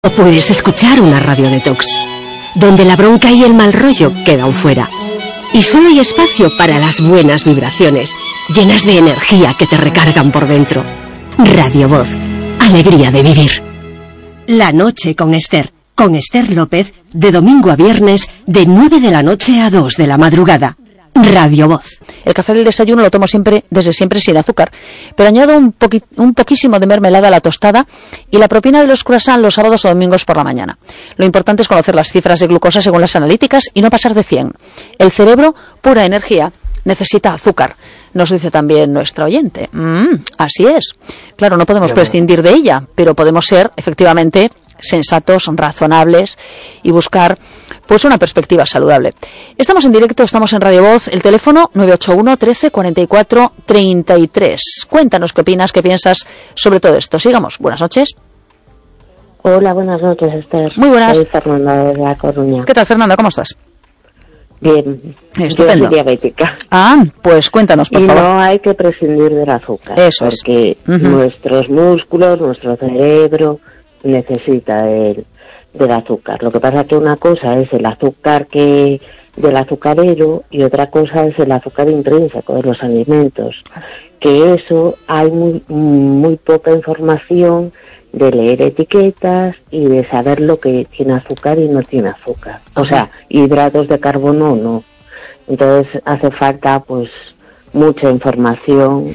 O puedes escuchar una radio detox, donde la bronca y el mal rollo quedan fuera. Y solo hay espacio para las buenas vibraciones, llenas de energía que te recargan por dentro. Radio Voz, alegría de vivir. La noche con Esther López, de domingo a viernes, de 9 de la noche a 2 de la madrugada. Radio Voz. El café del desayuno lo tomo desde siempre sin azúcar, pero añado un poquísimo de mermelada a la tostada y la propina de los croissants los sábados o domingos por la mañana. Lo importante es conocer las cifras de glucosa según las analíticas y no pasar de 100. El cerebro, pura energía, necesita azúcar, nos dice también nuestra oyente. Así es. Claro, no podemos prescindir de ella, pero podemos ser, efectivamente, sensatos, razonables y buscar pues una perspectiva saludable. Estamos en directo, estamos en Radio Voz, el teléfono 981 13 44 33. Cuéntanos qué opinas, qué piensas sobre todo esto. Sigamos. Buenas noches. Hola, buenas noches, Esther. Muy buenas. Soy Fernanda de La Coruña. ¿Qué tal, Fernanda? ¿Cómo estás? Bien. Estupendo. Yo soy diabética. Pues cuéntanos, por favor. No hay que prescindir del azúcar. Eso es. Porque nuestros músculos, nuestro cerebro necesita del azúcar. Lo que pasa es que una cosa es el azúcar del azucarero y otra cosa es el azúcar intrínseco de los alimentos. Que eso hay muy poca información de leer etiquetas y de saber lo que tiene azúcar y no tiene azúcar. O sea, hidratos de carbono no. Entonces hace falta pues mucha información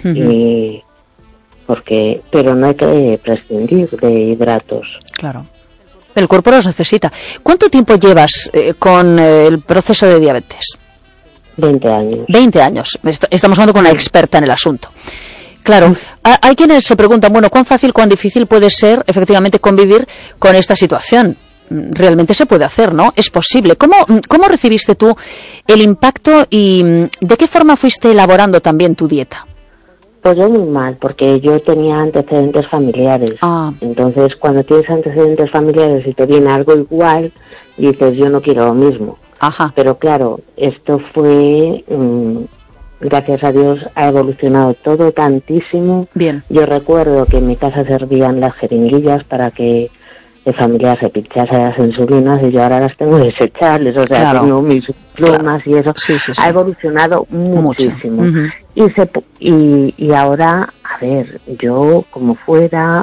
pero no hay que prescindir de hidratos. Claro. El cuerpo los necesita. ¿Cuánto tiempo llevas con el proceso de diabetes? 20 años. 20 años. Estamos hablando con una experta en el asunto. Claro, hay quienes se preguntan, bueno, ¿cuán fácil, cuán difícil puede ser efectivamente convivir con esta situación? Realmente se puede hacer, ¿no? Es posible. ¿Cómo recibiste tú el impacto y de qué forma fuiste elaborando también tu dieta? Pues yo muy mal, porque yo tenía antecedentes familiares. Entonces, cuando tienes antecedentes familiares y te viene algo igual, dices, yo no quiero lo mismo. Ajá. Pero claro, esto fue, gracias a Dios, ha evolucionado todo tantísimo. Bien. Yo recuerdo que en mi casa servían las jeringuillas para que de familia se pinchase las insulinas y yo ahora las tengo desechables, o sea, claro, tengo mis plumas y eso. Sí. Ha evolucionado muchísimo. Y ahora, a ver, yo como fuera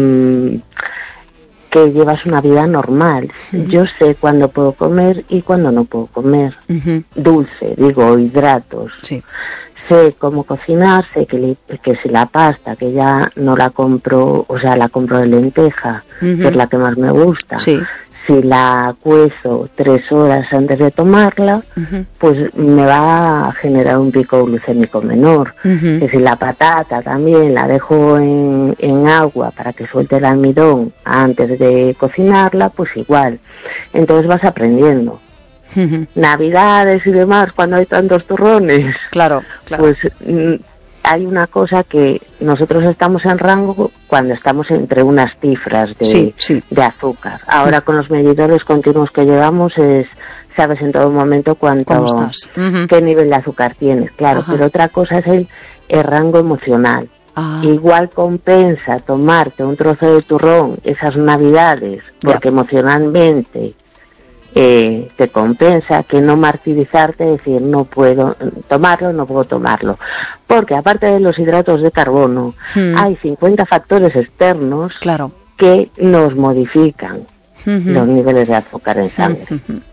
que llevas una vida normal, yo sé cuándo puedo comer y cuándo no puedo comer. Dulce, digo, hidratos. Sí. Sé cómo cocinar, sé que si la pasta, que ya no la compro, o sea, la compro de lenteja, que es la que más me gusta. Sí. Si la cuezo 3 horas antes de tomarla, pues me va a generar un pico glucémico menor. Que si la patata también la dejo en agua para que suelte el almidón antes de cocinarla, pues igual. Entonces vas aprendiendo. Navidades y demás, cuando hay tantos turrones, claro. Pues hay una cosa que nosotros estamos en rango cuando estamos entre unas cifras de azúcar. Ahora con los medidores continuos que llevamos sabes en todo momento ¿Cómo estás? Qué nivel de azúcar tienes, claro. Pero otra cosa es el rango emocional. Igual compensa tomarte un trozo de turrón esas Navidades, porque emocionalmente te compensa, que no martirizarte, decir no puedo tomarlo, porque aparte de los hidratos de carbono hay 50 factores externos que nos modifican los niveles de azúcar en sangre.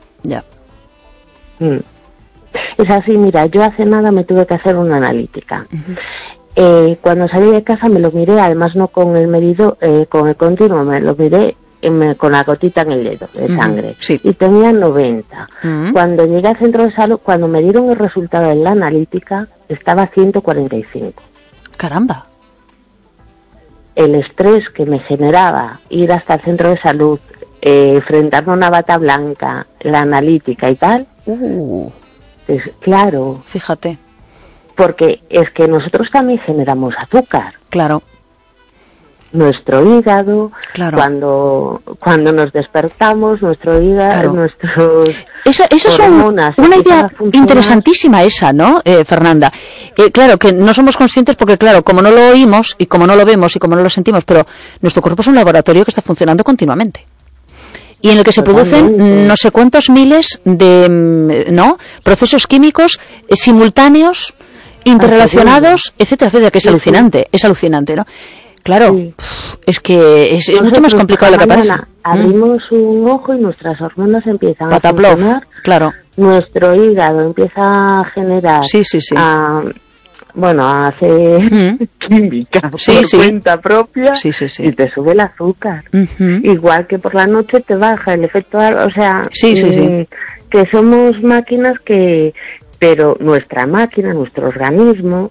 Es así, mira, yo hace nada me tuve que hacer una analítica. Cuando salí de casa me lo miré, además no con el medidor, con el continuo, me lo miré con la gotita en el dedo de sangre, y tenía 90. Cuando llegué al centro de salud, cuando me dieron el resultado en la analítica, estaba 145. ¡Caramba! El estrés que me generaba ir hasta el centro de salud, enfrentarme a una bata blanca, la analítica y tal, es claro. Fíjate. Porque es que nosotros también generamos azúcar. Claro. Nuestro hígado, cuando nos despertamos, nuestro hígado, nuestros eso es una idea interesantísima esa, ¿no, Fernanda? Claro, que no somos conscientes porque, claro, como no lo oímos y como no lo vemos y como no lo sentimos, pero nuestro cuerpo es un laboratorio que está funcionando continuamente. y en el que se producen no sé cuántos miles de procesos químicos simultáneos, interrelacionados, etcétera, etcétera, que es alucinante, ¿no? Claro, sí. Es que es mucho más complicado de lo que parece. Abrimos un ojo y nuestras hormonas empiezan a funcionar. Claro. Nuestro hígado empieza a generar, a hacer química por cuenta propia y te sube el azúcar. Igual que por la noche te baja el efecto, que somos máquinas pero nuestra máquina, nuestro organismo,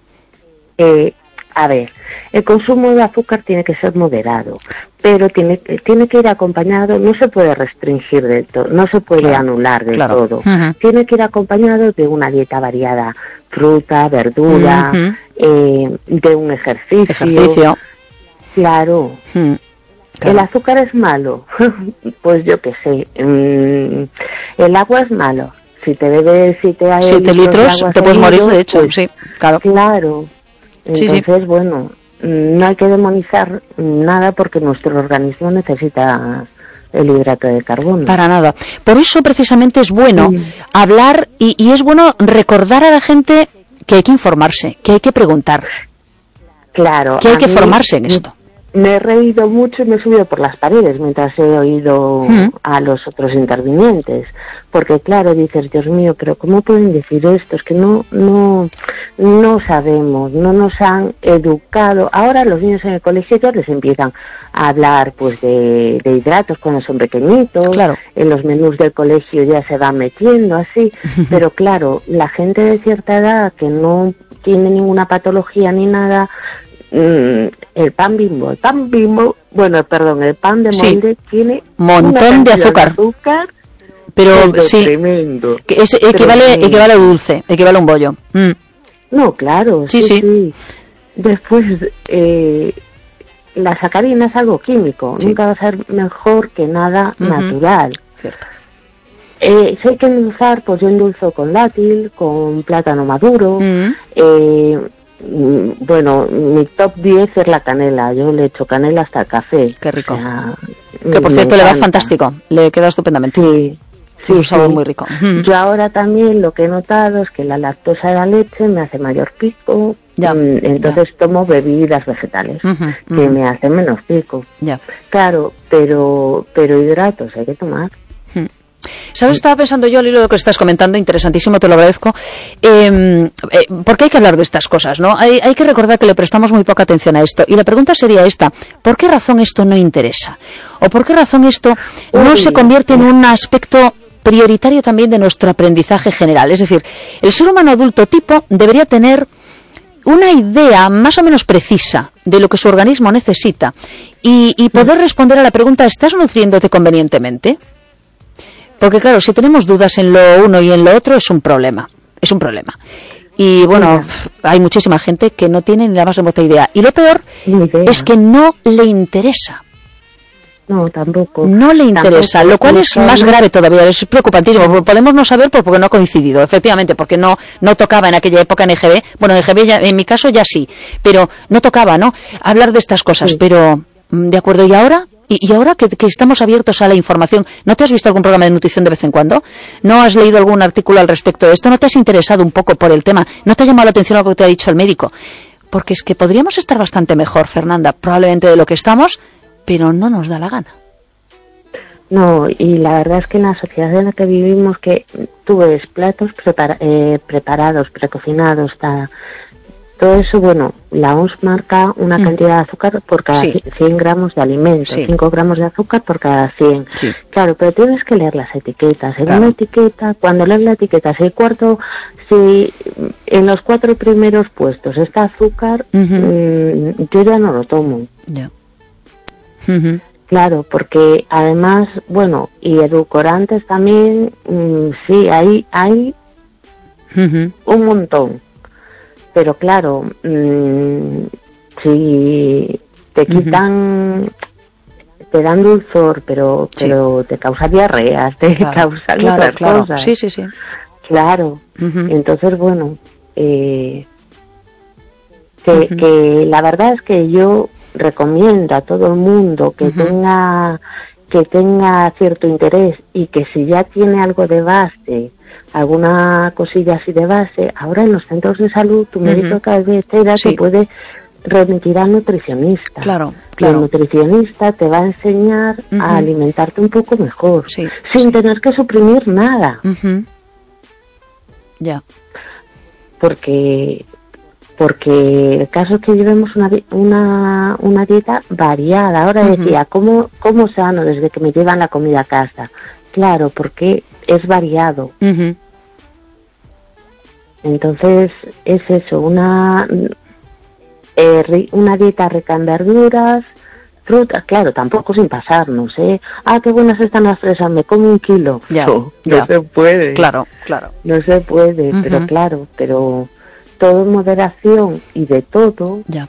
el consumo de azúcar tiene que ser moderado, pero tiene que ir acompañado, no se puede restringir del todo, no se puede anular del todo. Tiene que ir acompañado de una dieta variada, fruta, verdura, de un ejercicio. Claro. ¿El azúcar es malo? Pues yo qué sé. ¿El agua es malo? Si te bebes 7 litros, te puedes morir, de hecho, pues, Claro. Entonces, no hay que demonizar nada porque nuestro organismo necesita el hidrato de carbono. Para nada. Por eso, precisamente, es bueno hablar y es bueno recordar a la gente que hay que informarse, que hay que preguntar. Claro. Que hay que formarse en esto. Me he reído mucho y me he subido por las paredes mientras he oído a los otros intervinientes, porque claro, dices, Dios mío, pero ¿cómo pueden decir esto? Es que no sabemos, no nos han educado. Ahora los niños en el colegio ya les empiezan a hablar pues de hidratos cuando son pequeñitos, en los menús del colegio ya se van metiendo así, pero claro, la gente de cierta edad que no tiene ninguna patología ni nada, el pan de molde tiene montón de azúcar, pero tremendo, que equivale a dulce, equivale a un bollo. No, claro, sí. Después la sacarina es algo químico, nunca va a ser mejor que nada natural. Cierto. Si hay que endulzar, pues yo endulzo con dátil, con plátano maduro. Mi top 10 es la canela. Yo le echo canela hasta el café. Qué rico. Que por cierto le va fantástico, le queda estupendamente. Sí. Un sabor muy rico. Yo ahora también lo que he notado es que la lactosa de la leche me hace mayor pico. Entonces tomo bebidas vegetales que me hacen menos pico. Claro, pero hidratos hay que tomar. ¿Sabes? Estaba pensando yo al hilo de lo que estás comentando, interesantísimo, te lo agradezco, porque hay que hablar de estas cosas, ¿no? Hay que recordar que le prestamos muy poca atención a esto, y la pregunta sería esta: ¿por qué razón esto no interesa? ¿O por qué razón esto no se convierte en un aspecto prioritario también de nuestro aprendizaje general? Es decir, el ser humano adulto tipo debería tener una idea más o menos precisa de lo que su organismo necesita y poder responder a la pregunta: ¿estás nutriéndote convenientemente? Porque claro, si tenemos dudas en lo uno y en lo otro, es un problema. Y bueno, hay muchísima gente que no tiene ni la más remota idea. Y lo peor es que no le interesa. No, tampoco. No le interesa, lo cual es más grave todavía, es preocupantísimo. Podemos no saber porque no ha coincidido, efectivamente, porque no tocaba en aquella época en EGB. Bueno, en EGB ya, en mi caso ya sí, pero no tocaba, ¿no?, hablar de estas cosas. Pero, de acuerdo, ¿y ahora? Y ahora que estamos abiertos a la información, ¿no te has visto algún programa de nutrición de vez en cuando? ¿No has leído algún artículo al respecto de esto? ¿No te has interesado un poco por el tema? ¿No te ha llamado la atención algo que te ha dicho el médico? Porque es que podríamos estar bastante mejor, Fernanda, probablemente de lo que estamos, pero no nos da la gana. No, y la verdad es que en la sociedad en la que vivimos, que tú ves platos preparados, precocinados, todo eso, bueno, la OMS marca una cantidad de azúcar por cada 100 gramos de alimento, 5 gramos de azúcar por cada 100. Claro, pero tienes que leer las etiquetas. En una etiqueta, cuando lees la etiqueta, si en los 4 primeros puestos está azúcar, yo ya no lo tomo. Claro, porque además, bueno, y edulcorantes también, hay un montón. Pero claro, si te quitan, te dan dulzor, pero te causa diarreas, te causan otras cosas. Sí. Claro. Entonces, bueno, que la verdad es que yo recomiendo a todo el mundo que tenga que tenga cierto interés y que si ya tiene algo de base, alguna cosilla así de base, ahora en los centros de salud tu médico de cabecera te puede remitir al nutricionista. Claro. El nutricionista te va a enseñar a alimentarte un poco mejor, sin tener que suprimir nada. Ya. Porque el caso es que llevemos una dieta variada. Ahora decía, ¿cómo sano desde que me llevan la comida a casa? Claro, porque es variado. Entonces, es eso, una dieta rica en verduras, frutas, claro, tampoco sin pasarnos, qué buenas están las fresas, me como 1 kilo. No se puede. Claro. No se puede, pero todo en moderación y de todo. Ya.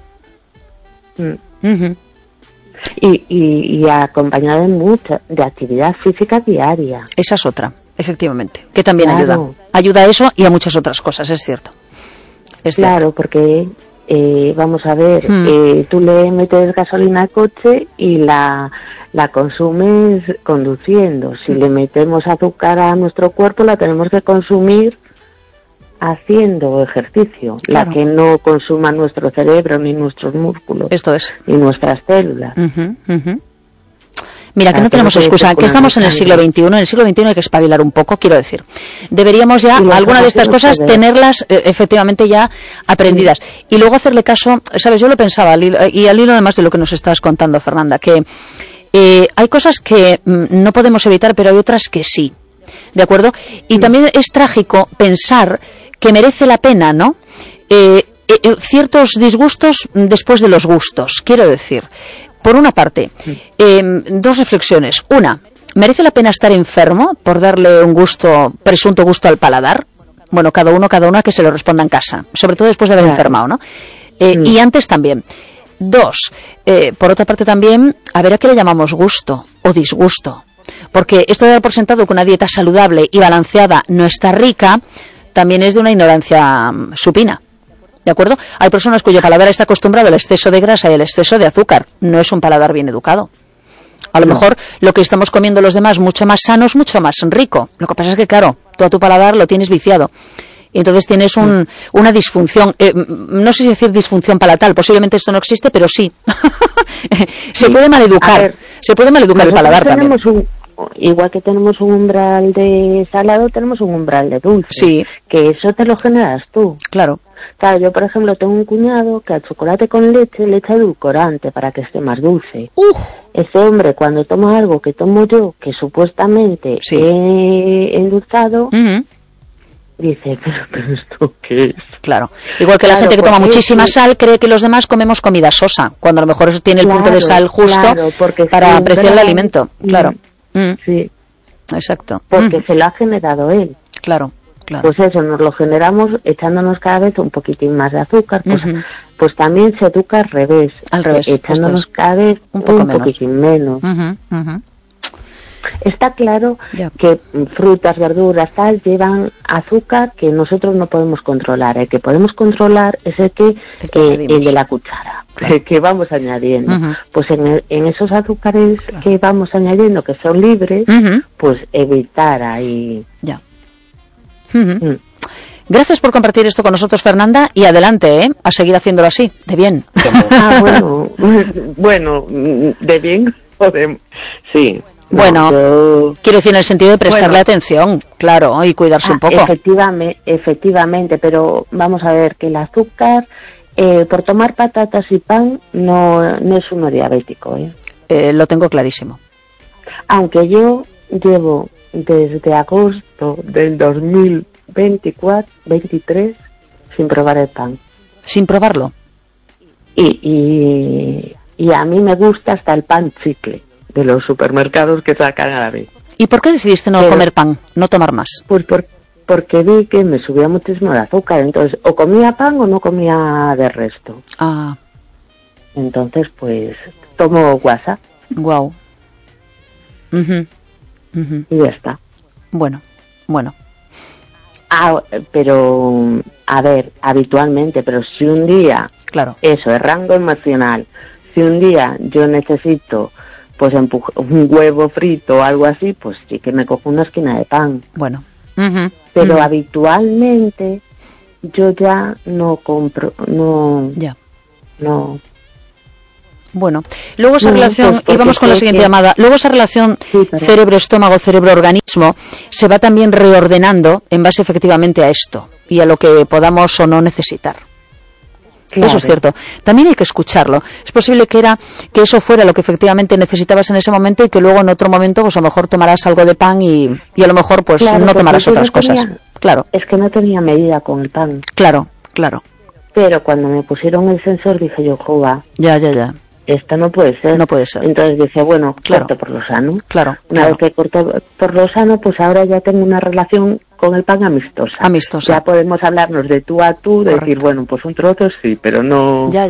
Y acompañado de actividad física diaria. Esa es otra, efectivamente, que también ayuda. Ayuda a eso y a muchas otras cosas, es cierto. Claro, porque vamos a ver, tú le metes gasolina al coche y la consumes conduciendo. Si le metemos azúcar a nuestro cuerpo, la tenemos que consumir haciendo ejercicio, la que no consuma nuestro cerebro, ni nuestros músculos, ni nuestras células. Mira, que no tenemos excusa, que estamos en el siglo XXI, en el siglo XXI hay que espabilar un poco, quiero decir. Deberíamos ya, alguna de estas cosas, tenerlas efectivamente ya aprendidas. Y luego hacerle caso, sabes, yo lo pensaba, y al hilo además de lo que nos estás contando, Fernanda, que hay cosas que no podemos evitar, pero hay otras que sí. ¿De acuerdo? Y también es trágico pensar que merece la pena, ¿no? Ciertos disgustos después de los gustos. Quiero decir, por una parte, dos reflexiones. Una, ¿merece la pena estar enfermo por darle un presunto gusto al paladar? Bueno, cada una que se lo responda en casa, sobre todo después de haber enfermado, ¿no? Y antes también. Dos, por otra parte también, a ver a qué le llamamos gusto o disgusto. Porque esto de dar por sentado que una dieta saludable y balanceada no está rica, también es de una ignorancia supina. ¿De acuerdo? Hay personas cuyo paladar está acostumbrado al exceso de grasa y al exceso de azúcar. No es un paladar bien educado. A lo mejor lo que estamos comiendo los demás, mucho más sano, es mucho más rico. Lo que pasa es que, claro, tú a tu paladar lo tienes viciado. Y entonces tienes una disfunción, no sé si decir disfunción palatal, posiblemente esto no existe, pero sí. Se puede maleducar el paladar también. Igual que tenemos un umbral de salado, tenemos un umbral de dulce. Sí. Que eso te lo generas tú. Claro. Claro, yo por ejemplo tengo un cuñado que al chocolate con leche le echa edulcorante para que esté más dulce. Ese hombre cuando toma algo que tomo yo, que supuestamente he endulzado, dice, pero ¿esto qué es? Claro. Igual que la gente que toma muchísima sal cree que los demás comemos comida sosa, cuando a lo mejor eso tiene el punto de sal justo para apreciar el alimento. Claro. Sí. Exacto. Porque se lo ha generado él. Claro. Pues eso, nos lo generamos echándonos cada vez un poquitín más de azúcar. Pues también se educa al revés. Echándonos cada vez un poquitín menos. Está claro que frutas, verduras, tal, llevan azúcar que nosotros no podemos controlar. El que podemos controlar es el de la cuchara, que vamos añadiendo. Pues en esos azúcares que vamos añadiendo, que son libres, pues evitar ahí. Gracias por compartir esto con nosotros, Fernanda, y adelante, a seguir haciéndolo así, de bien. Bueno, de bien, sí. Bueno, quiero decir en el sentido de prestarle atención, claro, y cuidarse un poco. Efectivamente, pero vamos a ver que el azúcar, por tomar patatas y pan, no es uno diabético. Lo tengo clarísimo. Aunque yo llevo desde agosto del 2023 sin probar el pan. ¿Sin probarlo? Y a mí me gusta hasta el pan chicle de los supermercados que sacan a la vez. ¿Y por qué decidiste no comer pan, no tomar más? Pues porque vi que me subía muchísimo el azúcar, entonces o comía pan o no comía de resto. Entonces pues tomo WhatsApp. Guau. Y ya está. Bueno. Pero, a ver, habitualmente, pero si un día, claro, eso, el rango emocional, si un día yo necesito pues un huevo frito o algo así, pues sí que me cojo una esquina de pan. Bueno. Pero habitualmente yo ya no compro, no. Bueno, luego esa relación, pues y vamos con la siguiente llamada, luego esa relación cerebro-estómago, cerebro-organismo, se va también reordenando en base efectivamente a esto y a lo que podamos o no necesitar. Claro. Eso es cierto. También hay que escucharlo. Es posible que eso fuera lo que efectivamente necesitabas en ese momento y que luego en otro momento pues a lo mejor tomarás algo de pan y a lo mejor pues no tomarás otras cosas. Claro. Es que no tenía medida con el pan. Claro. Pero cuando me pusieron el sensor dije yo, jova. Ya. Esto no puede ser. No puede ser. Entonces dije, bueno, corto por lo sano. Claro. Una vez que corto por lo sano, pues ahora ya tengo una relación con el pan amistosa. Ya podemos hablarnos de tú a tú, de decir, bueno, pues un trozo sí, pero no... Ya.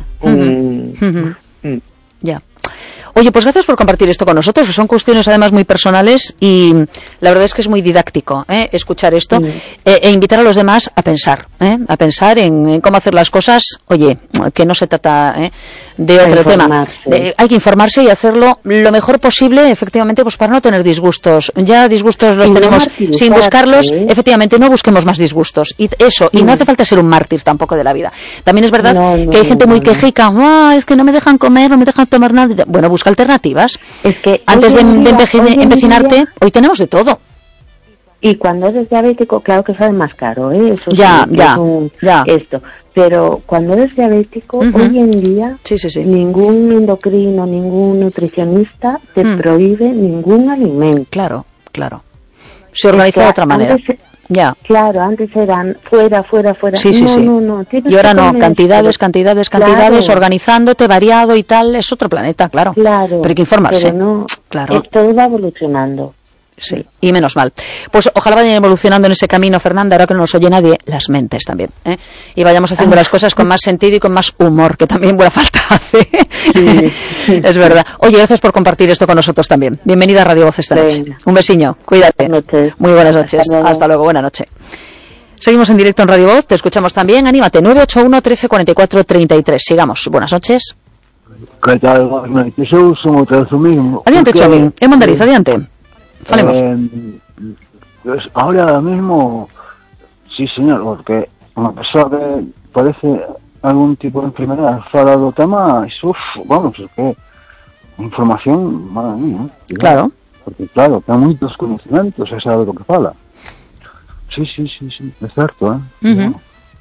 Ya. Oye, pues gracias por compartir esto con nosotros. Son cuestiones además muy personales y la verdad es que es muy didáctico escuchar esto e invitar a los demás a pensar en cómo hacer las cosas. Oye, que no se trata de otro tema. Hay que informarse y hacerlo lo mejor posible, efectivamente, pues para no tener disgustos. Ya disgustos los tenemos sin buscarlos. Efectivamente, no busquemos más disgustos. Y eso, y no hace falta ser un mártir tampoco de la vida. También es verdad que hay gente muy quejica. Es que no me dejan comer, no me dejan tomar nada. Bueno, busca alternativas. Es que antes de empecinarte, hoy tenemos de todo. Y cuando eres diabético, claro que sale más caro, eso ya. Esto. Pero cuando eres diabético, hoy en día, ningún endocrino, ningún nutricionista te prohíbe ningún alimento. Claro. Se organiza de otra manera. Claro, antes eran fuera. No. Y ahora no, cantidades, organizándote, variado y tal, es otro planeta, claro. Pero hay que informarse. Claro. Todo va evolucionando. Sí, y menos mal. Pues ojalá vayan evolucionando en ese camino, Fernanda, ahora que no nos oye nadie, las mentes también. Y vayamos haciendo las cosas con más sentido y con más humor, que también buena falta hace. Sí. Es verdad. Oye, gracias por compartir esto con nosotros también. Bienvenida a Radio Voz esta noche. Un besiño, cuídate. Muy buenas noches. Hasta luego, buena noche. Seguimos en directo en Radio Voz, te escuchamos también. Anímate, 981 13 44 33. Sigamos. Buenas noches. ¿Qué tal? Yo somos o mismo. Adiante, Chavín. En Mondariz, adiante. Falemos. Pues ahora mismo, sí señor, porque una persona que parece algún tipo de enfermedad fala do tema, vamos, es que información, madre mía, claro. Porque claro, ten moitos conhecimentos e sabe do que fala. Sí, é certo, Bueno,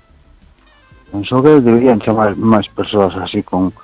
penso que deberían chamar máis persoas así con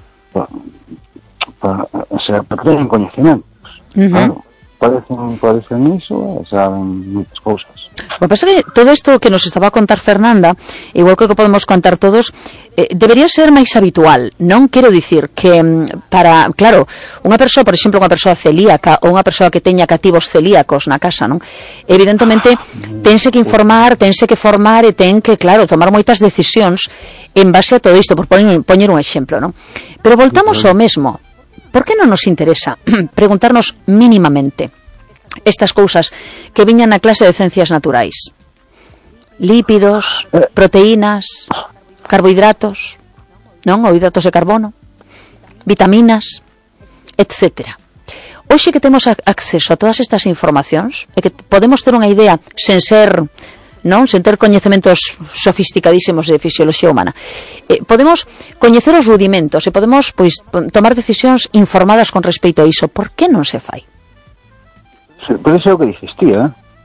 para que teñen conhecimentos, claro. Parecen iso, saben moitas cousas. Lo que pasa é que todo isto que nos estaba a contar Fernanda, igual que podemos contar todos, debería ser máis habitual. Non quero dicir que claro, unha persoa, por exemplo, unha persoa celíaca ou unha persoa que teña cativos celíacos na casa, non? Evidentemente, tense que informar, tense que formar e ten que, claro, tomar moitas decisións en base a todo isto, por poñer un exemplo, non? Pero voltamos ao mesmo. ¿Por qué non nos interesa preguntarnos mínimamente estas cousas que viñan na clase de ciencias naturais? Lípidos, proteínas, carbohidratos, non? Ou hidratos de carbono, vitaminas, etcétera. Hoxe que temos acceso a todas estas informacións e que podemos ter unha idea sen ser... non, sen ter coñecementos sofisticadísimos de fisioloxía humana. Podemos coñecer os rudimentos e podemos tomar decisións informadas con respecto a iso. Por que non se fai? Sí, por iso é o que dices ti,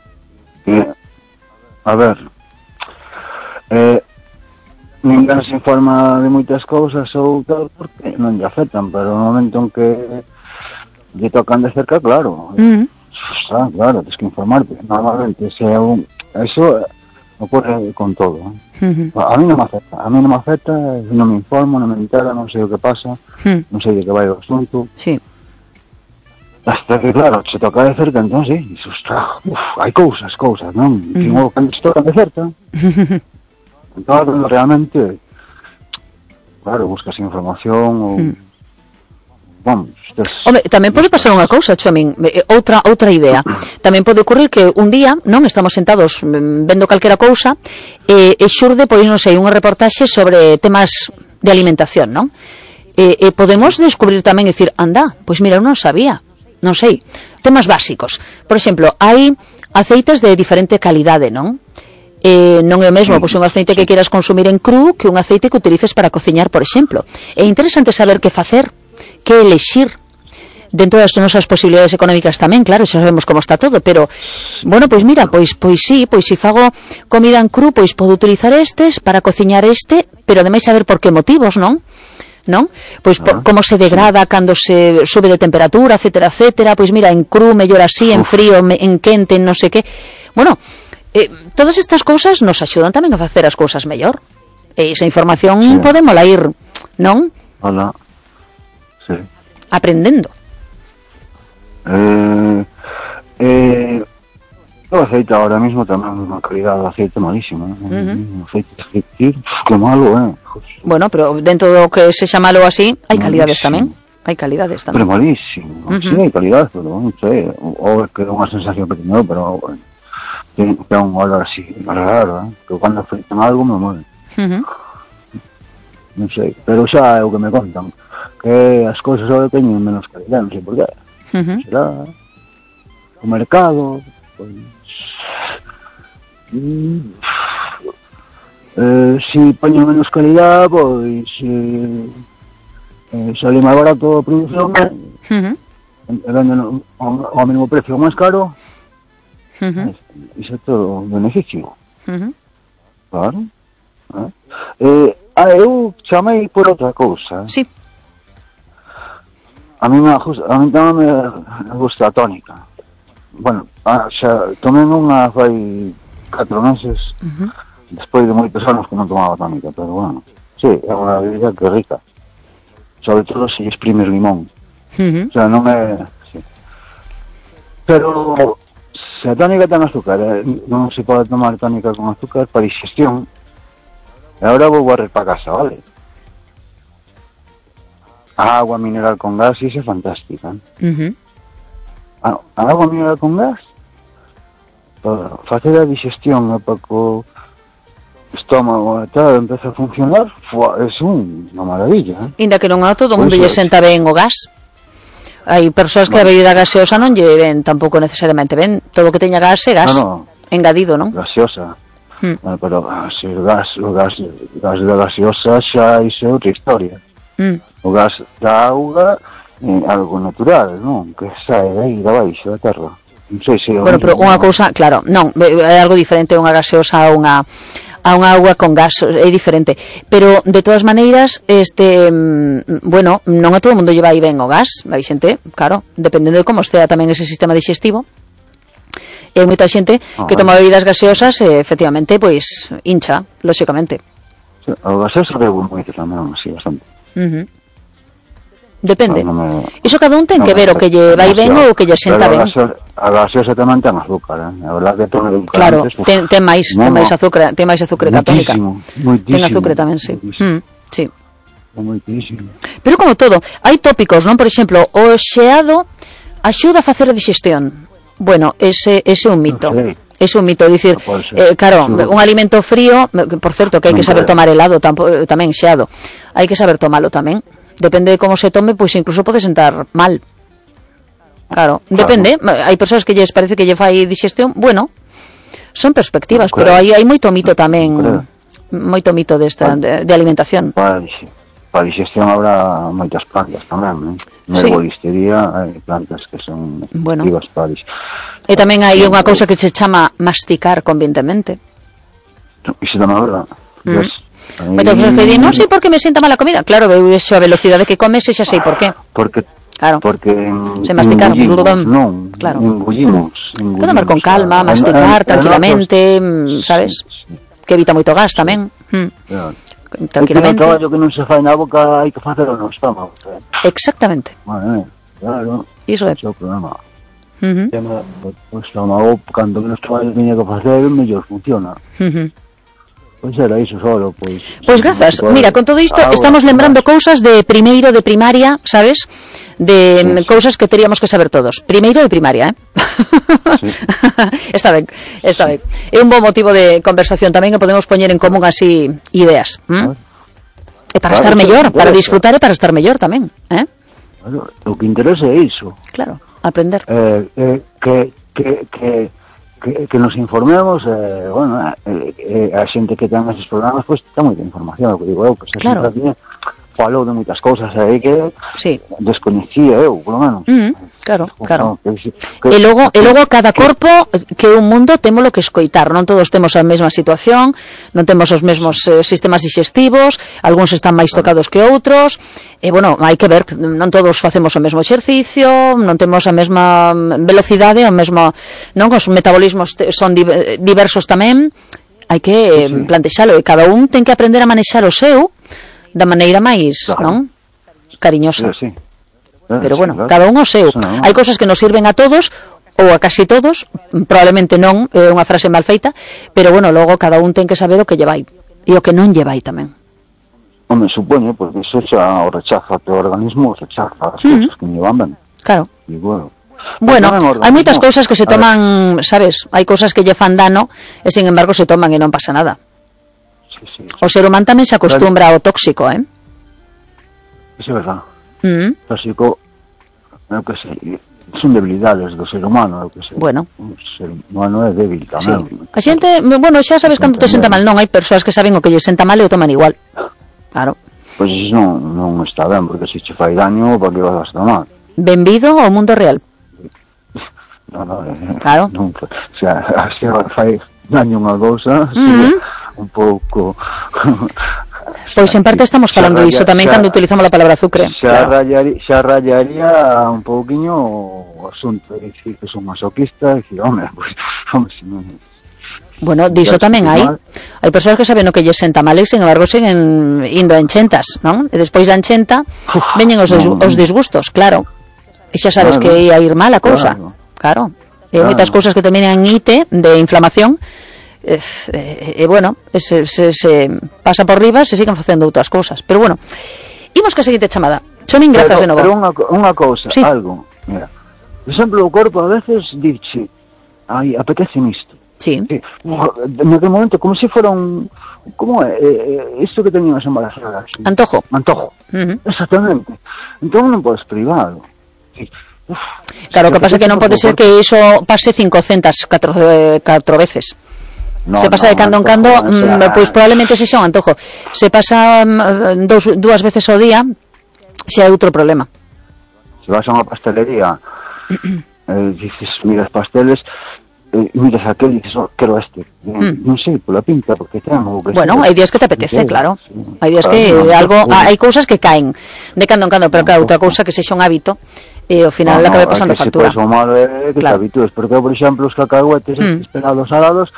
a ver, ninguén se informa de moitas cousas ou tal porque non lle afectan, pero no momento en que lle tocan de cerca, claro, claro, tens que informarte. Normalmente, eso ocurre con todo. A mí non me afecta, non me informo, non me entera, non sei o que pasa, non sei de que vai o asunto. Sí. Hasta que, claro, se toca de cerca, entón, sí, hai cousas, non? Cando se tocan de cerca, entón, realmente, claro, buscas información ou... Home, tamén pode pasar unha cousa, Chomín, outra idea. Tamén pode ocurrir que un día, non, estamos sentados vendo calquera cousa e xurde, pois non sei, unha reportaxe sobre temas de alimentación, non? podemos descubrir tamén, decir, anda, pois mira, eu non sabía, non sei, temas básicos. Por exemplo, hai aceites de diferente calidade, non? Non é o mesmo pois un aceite que quieras consumir en cru que un aceite que utilices para cociñar, por exemplo. É interesante saber que facer, que elexir dentro das nosas posibilidades económicas tamén, claro, xa sabemos como está todo, pero bueno, pois mira, pois si fago comida en cru, pois podo utilizar estes para cociñar pero ademais saber por que motivos, non? Pois como se degrada cando se sube de temperatura, etcétera, etcétera. Pois mira, en cru mellor así, en frío, en quente, en non sei que. Bueno, todas estas cousas nos axudan tamén a facer as cousas mellor. E esa información podémola ir, non? Hola. Sí. Aprendendo. O aceite ahora mismo tamén unha calidad de aceite malísima, aceite de que malo, Bueno, pero dentro do que se xa malo así, hai calidades tamén. Hai calidades tamén. Pero malísimo. Sí, hai calidades, pero non sei, ou é que é unha sensación que teño, pero ten un olor así, raro, que cando fritan algo me mueve. Non sei, pero xa é o que me contan, que as cousas ahora teñen menos calidad, non sei por qué. Será o mercado, pois si poñen menos calidad, pois sale máis barato a produción, venden ao mesmo precio máis caro, iso é todo un beneficio. Claro. Eu chamei por outra cousa. Sí. A mí tamén me gusta a tónica. Bueno, xa tomei unha fai 4 meses, despois de moitos anos que non tomaba tónica, pero bueno, sí, é unha bebida que é rica, sobre todo se exprime limón, o sea, non é... Sí. Pero se a tónica ten azúcar, non se pode tomar tónica con azúcar para digestión, e agora vou barrer para casa, vale? A agua mineral con gas é fantástica. A agua mineral con gas para facer a digestión e para o estómago e tal empeza a funcionar, é unha maravilla. Inda que non a todo o mundo lle senta ben o gas. Hai persoas que a bebida gaseosa non lle ven tampouco necesariamente ben. Todo o que teña gas é gas engadido, non? Gaseosa. Bueno, pero se o gas da gaseosa xa iso é outra historia. O gas da auga é algo natural, non? Que sae aí da baixo da terra. Non sei se... Bueno, pero unha cousa, claro, non, é algo diferente unha gaseosa a unha auga con gas, é diferente. Pero, de todas maneiras, bueno, non a todo o mundo lle vai ben o gas. Hai xente, claro, dependendo de como estea tamén ese sistema digestivo. E hai moita xente que toma bebidas gaseosas e, efectivamente, pois, hincha, lóxicamente. Sí, o gaseosa bebo moito tamén, así, bastante. Depende. Iso cada un ten que ver o que lle vai ben ou o que lle senta ben. A gaseosa tamén ten azúcar, a verdade que tome claro, ten máis azúcar, ten máis azúcar que a tónica. Ten azúcar tamén, sí. Sí. Moitísimo. Pero como todo, hai tópicos, non? Por exemplo, o xeado axuda a facer a digestión. Bueno, ese é un mito. É un mito, dicir, claro, un alimento frío, por certo, que hai que saber tomar helado tamén xeado. Hai que saber tomalo tamén. Depende de como se tome, pois incluso pode sentar mal. Claro, depende. Hai persoas que lles parece que lle fai digestión. Bueno, son perspectivas, pero hai moito mito tamén, moito mito desta de alimentación. Para a digestión habrá moitas plantas tamén, na herboristería hai plantas que son efectivas para a digestión. E tamén hai unha cousa que se chama masticar convenientemente. Iso tamén é verdade. Moitas persoas que din, non sei por que me sienta mal a comida. Claro, iso a velocidade que comes, xa sei por qué. Porque se masticar, non, claro. Engullimos. Que tomar con calma, masticar tranquilamente, sabes? Que evita moito gas tamén. Tranquilamente. O traballo que non se fai na boca hai que facelo no estómago. Exactamente. Claro. Iso é. Iso é o problema. O estómago, cando menos traballo teña que facer, mellor funciona. Pois era iso solo, pois... Pois grazas. Mira, con todo isto estamos lembrando cousas de primeiro de primaria, sabes? De cousas que teríamos que saber todos. Primeiro de primaria, Sí. Está ben. É un bo motivo de conversación tamén que podemos poñer en común así ideas. E para estar mellor, para disfrutar e para estar mellor tamén, Claro, o que interesa é iso. Claro, aprender. Que nos informemos, bueno, a xente que ten esos programas, pois ten moita información, o que digo eu, que se claro. Falou de moitas cousas aí que sí. Descoñecía eu, polo menos. Claro. E logo cada corpo que é un mundo témolo que escoitar, non todos temos a mesma situación, non temos os mesmos sistemas digestivos, algúns están máis tocados que outros, e bueno, hai que ver, non todos facemos o mesmo exercicio, non temos a mesma velocidade, o mesmo, non, os metabolismos son diversos tamén, hai que plantexalo, e cada un ten que aprender a manexar o seu da maneira máis, non? Cariñosa. Sí. Pero bueno, cada un o seu. Hai cousas que nos sirven a todos ou a casi todos, probablemente non, é unha frase mal feita, pero bueno, logo cada un ten que saber o que lle vai e o que non lle vai tamén. Home, supoño, porque iso xa o rechaza o teu organismo, rechaza as cousas que lle van ben. Claro. E bueno, hai moitas cousas que se toman, sabes, hai cousas que lle fan dano e sin embargo se toman e non pasa nada. Sí. O ser humano tamén se acostumbra ao tóxico, Iso é verdad. Tóxico, eu que sei, son debilidades do ser humano, eu que sei. Bueno. O ser humano é débil tamén. Sí. A xente, bueno, xa sabes cando te senta mal, non, hai persoas que saben o que lle senta mal e o toman igual. Claro. Pois iso non está ben, porque se che fai daño, para que vas a tomar? Benvido ao mundo real. Claro. Non, o sea, se fai daño unha cousa, un pouco... Pois en parte estamos falando diso tamén cando utilizamos a palabra azucre. Xa rayaría un pouquiño o asunto de dicir que son masoquista e dicir, home, se non... Bueno, diso tamén hai. Hai persoas que saben o que lles senta mal e, sin embargo, seguen indo a enchentas, non? E despois da enchenta veñen os disgustos, claro. E xa sabes que ia ir mal a cousa. Claro. E moitas cousas que terminan en ite, de inflamación, e bueno, se pasa por riba, se siguen facendo outras cousas. Pero bueno, imos que a seguinte chamada. Chomín, grazas de novo. Pero unha cousa, algo, mira, por exemplo, o corpo a veces dice, ai, apetece isto. Sí. Naquele momento, como se fora un... Como é? Isto que teñen as embarazadas. Antojo. Exactamente. Entón non podes privado. Claro, o que pasa é que non pode ser que iso pase 4 veces. Se pasa de cando en cando, pois probablemente se xa un antojo. Se pasa 2 veces ao día, xa é outro problema. Se vas a unha pastelería, dices, miras pasteles, miras aquel e dices, quero este. Non sei, pola pinta, porque ten o que... Bueno, hai días que te apetece, claro. Hai días que hai cousas que caen de cando en cando, pero claro, outra cousa que sexa un hábito e ao final acabe pasando factura. Se pasa o malo é que te habitúes, porque, por exemplo, os cacahuetes esperados salados,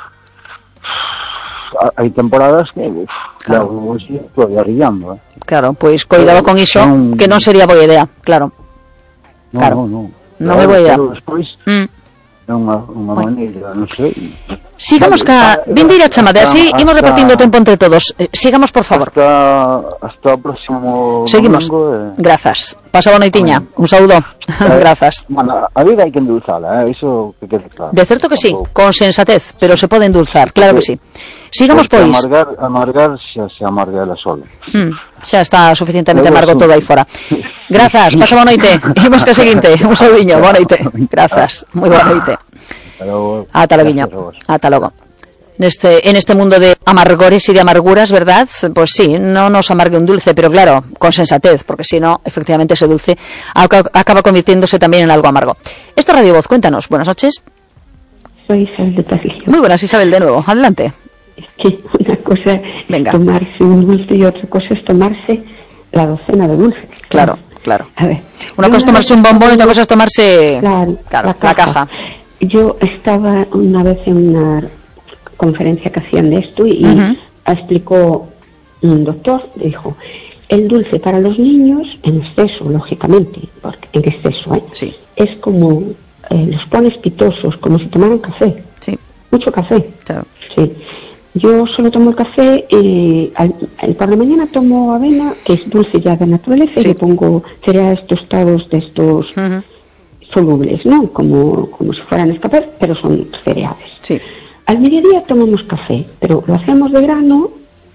hai temporadas que claro, estoy arrillando. Claro, pois coidado con iso, que non sería boa idea, claro. Non é boa idea. Despois é unha maneira, non sei. Sigamos ca vindeira chamada, así imos repartindo tempo entre todos. Sigamos, por favor. Hasta o próximo. Seguimos. Grazas. Pasa boa noitiña. Un saúdo. Grazas. Bueno, a vida hai que endulzala, iso que quede claro. De certo que sí, con sensatez, pero se pode endulzar, claro que sí. Sigamos, pois. Amargar xa se amarga ela sola. Xa está suficientemente amargo todo aí fora. Grazas, pasa boa noite. Imos que seguinte. Un saudiño, boa noite. Grazas, moi boa noite. Ata logo. Ata logo. En este mundo de amargores y de amarguras, ¿verdad? Pues sí, no nos amargue un dulce, pero claro, con sensatez, porque si no, efectivamente ese dulce acaba convirtiéndose también en algo amargo. Esto es Radio Voz, cuéntanos. Buenas noches. Soy Isabel de Pasillo. Muy buenas, Isabel, de nuevo. Adelante. Es que una cosa es tomarse un dulce y otra cosa es tomarse la docena de dulces. Claro. A ver, una cosa es tomarse un bombón y otra cosa es tomarse la caja. Yo estaba una vez en una conferencia que hacían de esto y explicó un doctor, dijo, el dulce para los niños, en exceso, lógicamente, porque en exceso, sí, es como, los pones pitosos, como si tomaran café. Sí. Mucho café. Claro. Sí. Yo solo tomo el café, por la mañana tomo avena, que es dulce ya de naturaleza, y le pongo cereales tostados de estos solubles, ¿no? Como si fueran escapar, pero son cereales. Sí. Al mediodía tomamos café, pero lo hacemos de grano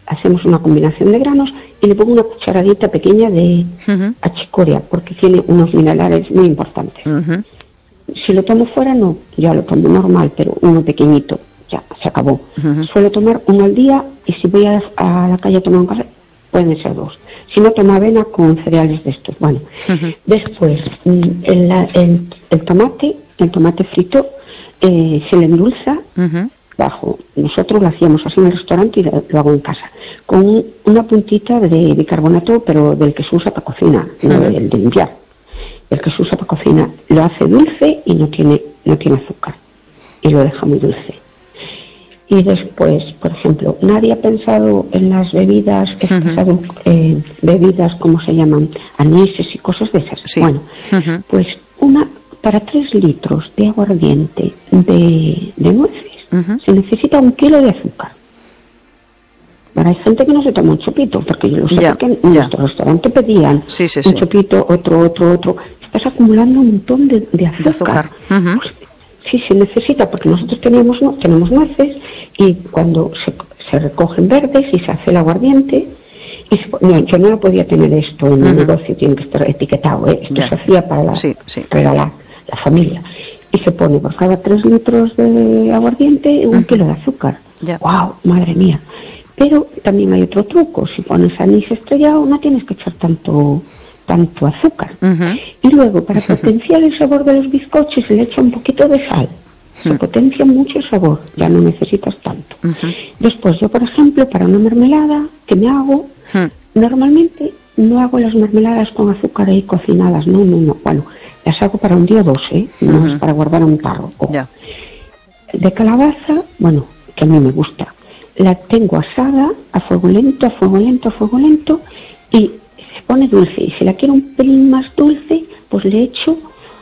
hacemos una combinación de granos y le pongo una cucharadita pequeña de achicoria, porque tiene unos minerales muy importantes. Si lo tomo fuera, no, ya lo tomo normal, pero uno pequeñito, ya, se acabó. Suelo tomar uno al día, y si voy a la calle a tomar un café, pueden ser 2. Si no, tomo avena con cereales de estos. Bueno, después, el tomate frito, se le endulza, nosotros lo hacíamos así en el restaurante y lo hago en casa, con una puntita de bicarbonato, pero del que se usa para cocina, no del de limpiar. El que se usa para cocina lo hace dulce y no tiene azúcar, y lo deja muy dulce. Y después, por ejemplo, nadie ha pensado en las bebidas, bebidas, ¿cómo se llaman? Anises y cosas de esas. Sí. Bueno, pues para 3 litros de aguardiente de nueces, se necesita 1 kilo de azúcar. Ahora hay gente que no se toma un chupito, porque yo lo sé, porque en nuestro restaurante pedían un chupito, otro. Estás acumulando un montón de azúcar. Pues, sí, se necesita, porque nosotros tenemos nueces, y cuando se recogen verdes y se hace el aguardiente, yo no lo podía tener esto en el negocio, tiene que estar etiquetado, esto se hacía para regalar la familia, y se pone por cada 3 litros de aguardiente 1 kilo de azúcar. ¡Wow! Madre mía. Pero también hay otro truco: si pones anís estrellado, no tienes que echar tanto azúcar. Y luego, para potenciar el sabor de los bizcochos, se le echa un poquito de sal. Se potencia mucho el sabor, ya no necesitas tanto. Después, yo, por ejemplo, para una mermelada que me hago, normalmente no hago las mermeladas con azúcar ahí cocinadas, no. Bueno, las hago para un día o 2, no es para guardar en un tarro. De calabaza, bueno, que a mí me gusta, la tengo asada a fuego lento, y se pone dulce, y si la quiero un pelín más dulce, pues le echo,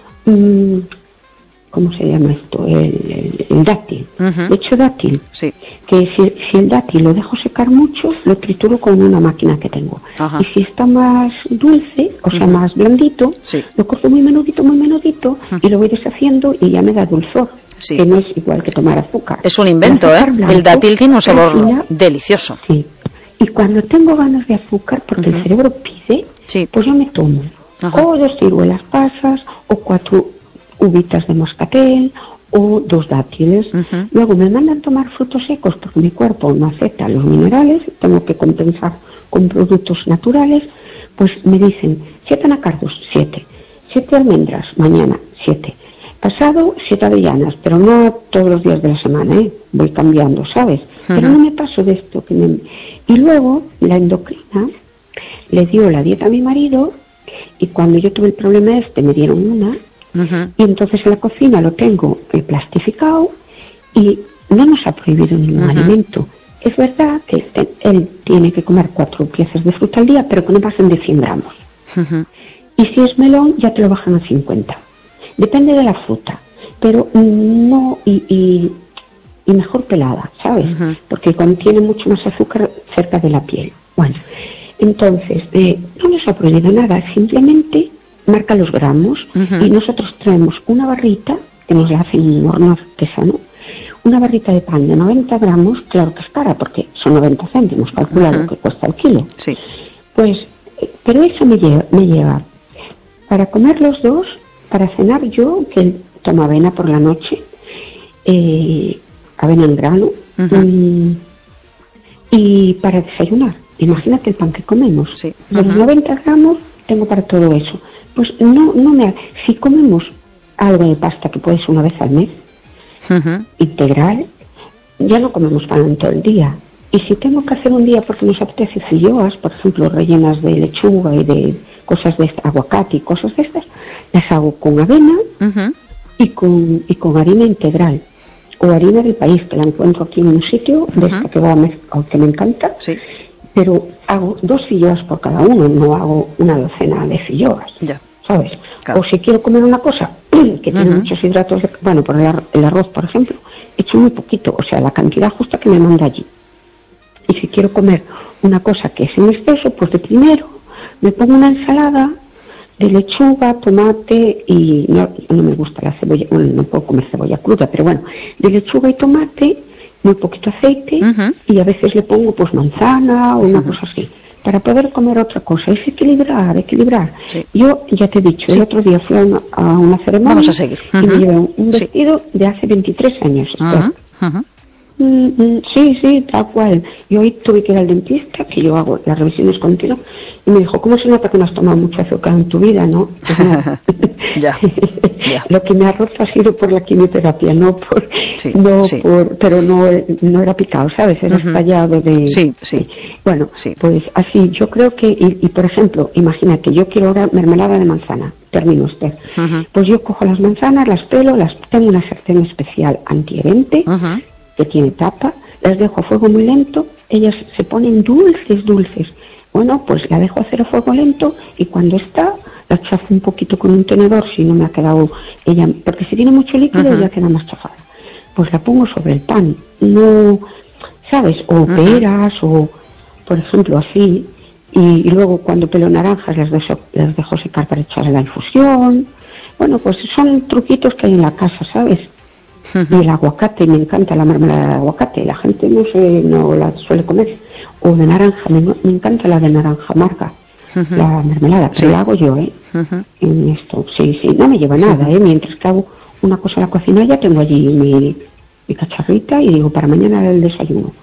¿cómo se llama esto? El dátil. Le echo dátil, que si el dátil lo dejo secar mucho, lo trituro con una máquina que tengo. Y si está más dulce, o sea, más blandito, lo corto muy menudito, y lo voy deshaciendo, y ya me da dulzor. Que no es igual que tomar azúcar. Es un invento, blanco, el dátil tiene un sabor delicioso. Sí. Y cuando tengo ganas de azúcar, porque el cerebro pide, pues yo me tomo o 2 ciruelas pasas, o 4 uvitas de moscatel, o 2 dátiles. Luego me mandan tomar frutos secos, porque mi cuerpo no acepta los minerales, tengo que compensar con productos naturales. Pues me dicen 7 anacardos, 7 almendras, mañana 7, pasado 7 avellanas, pero no todos los días de la semana, voy cambiando, ¿sabes? Pero no me paso de esto. Y luego la endocrina le dio la dieta a mi marido, y cuando yo tuve el problema me dieron una, y entonces en la cocina lo tengo plastificado, y no nos ha prohibido ningún alimento. Es verdad que él tiene que comer 4 piezas de fruta al día, pero que no pasen de 100 gramos. Y si es melón, ya te lo bajan a 50. Depende de la fruta, pero no, y mejor pelada, ¿sabes? Porque contiene mucho más azúcar cerca de la piel. Bueno, entonces, no nos ha prohibido nada, simplemente marca los gramos, y nosotros traemos una barrita, que nos la hacen en un horno artesano, una barrita de pan de 90 gramos, claro que es cara, porque son 90 céntimos, calcula lo que cuesta el kilo. Pues, pero eso me lleva para comer los 2, para cenar yo, que tomo avena por la noche, avena en grano, y para desayunar, imagínate el pan que comemos. Los 90 gramos tengo para todo eso. Pues si comemos algo de pasta, que puede ser una vez al mes, integral, ya no comemos pan en todo el día. Y si tengo que hacer un día porque nos apetece filloas, por ejemplo, rellenas de lechuga y de cosas de aguacate y cosas de estas, las hago con avena y con harina integral, o harina del país, que la encuentro aquí en un sitio de esta que me encanta, pero hago 2 filloas por cada uno, no hago una docena de filloas, ¿sabes? O si quiero comer una cosa que tiene muchos hidratos, por el arroz, por ejemplo, echo muy poquito, o sea, la cantidad justa que me manda allí. Y si quiero comer una cosa que es en exceso, pues de primero me pongo una ensalada de lechuga, tomate, y no me gusta la cebolla, no puedo comer cebolla cruda, pero bueno, de lechuga y tomate, muy poquito aceite y a veces le pongo pues manzana o una cosa así, para poder comer otra cosa. Es equilibrar. Sí. Yo ya te he dicho, el otro día fui a una ceremonia. Vamos a seguir. Y me llevé un vestido de hace 23 años. Sí, tal cual. Y hoy tuve que ir al dentista, que yo hago las revisiones continuas, y me dijo, ¿cómo se nota que no has tomado mucho azúcar en tu vida, no? Pues no. Ya. Lo que me ha roto ha sido por la quimioterapia, no por... pero no era picado, ¿sabes? Era estallado de... Sí. Bueno, pues así, yo creo que... Y por ejemplo, imagínate, yo quiero ahora mermelada de manzana, termino usted. Pues yo cojo las manzanas, las pelo, tengo una sartén especial antiadherente, que tiene tapa, las dejo a fuego muy lento, ellas se ponen dulces. Bueno, pues la dejo hacer a fuego lento y cuando está, la chafo un poquito con un tenedor, si no me ha quedado ella, porque si tiene mucho líquido ya queda más chafada. Pues la pongo sobre el pan, no, ¿sabes? O peras, o por ejemplo así, y luego cuando pelo naranjas las dejo secar para echarle la infusión. Bueno, pues son truquitos que hay en la casa, ¿sabes? Y el aguacate, me encanta la mermelada de aguacate, la gente no la suele comer. O de naranja, me encanta la de naranja amarga, la mermelada, pero la hago yo, en esto, sí, no me lleva nada, mientras que hago una cosa en la cocina ya tengo allí mi cacharrita y digo, para mañana el desayuno.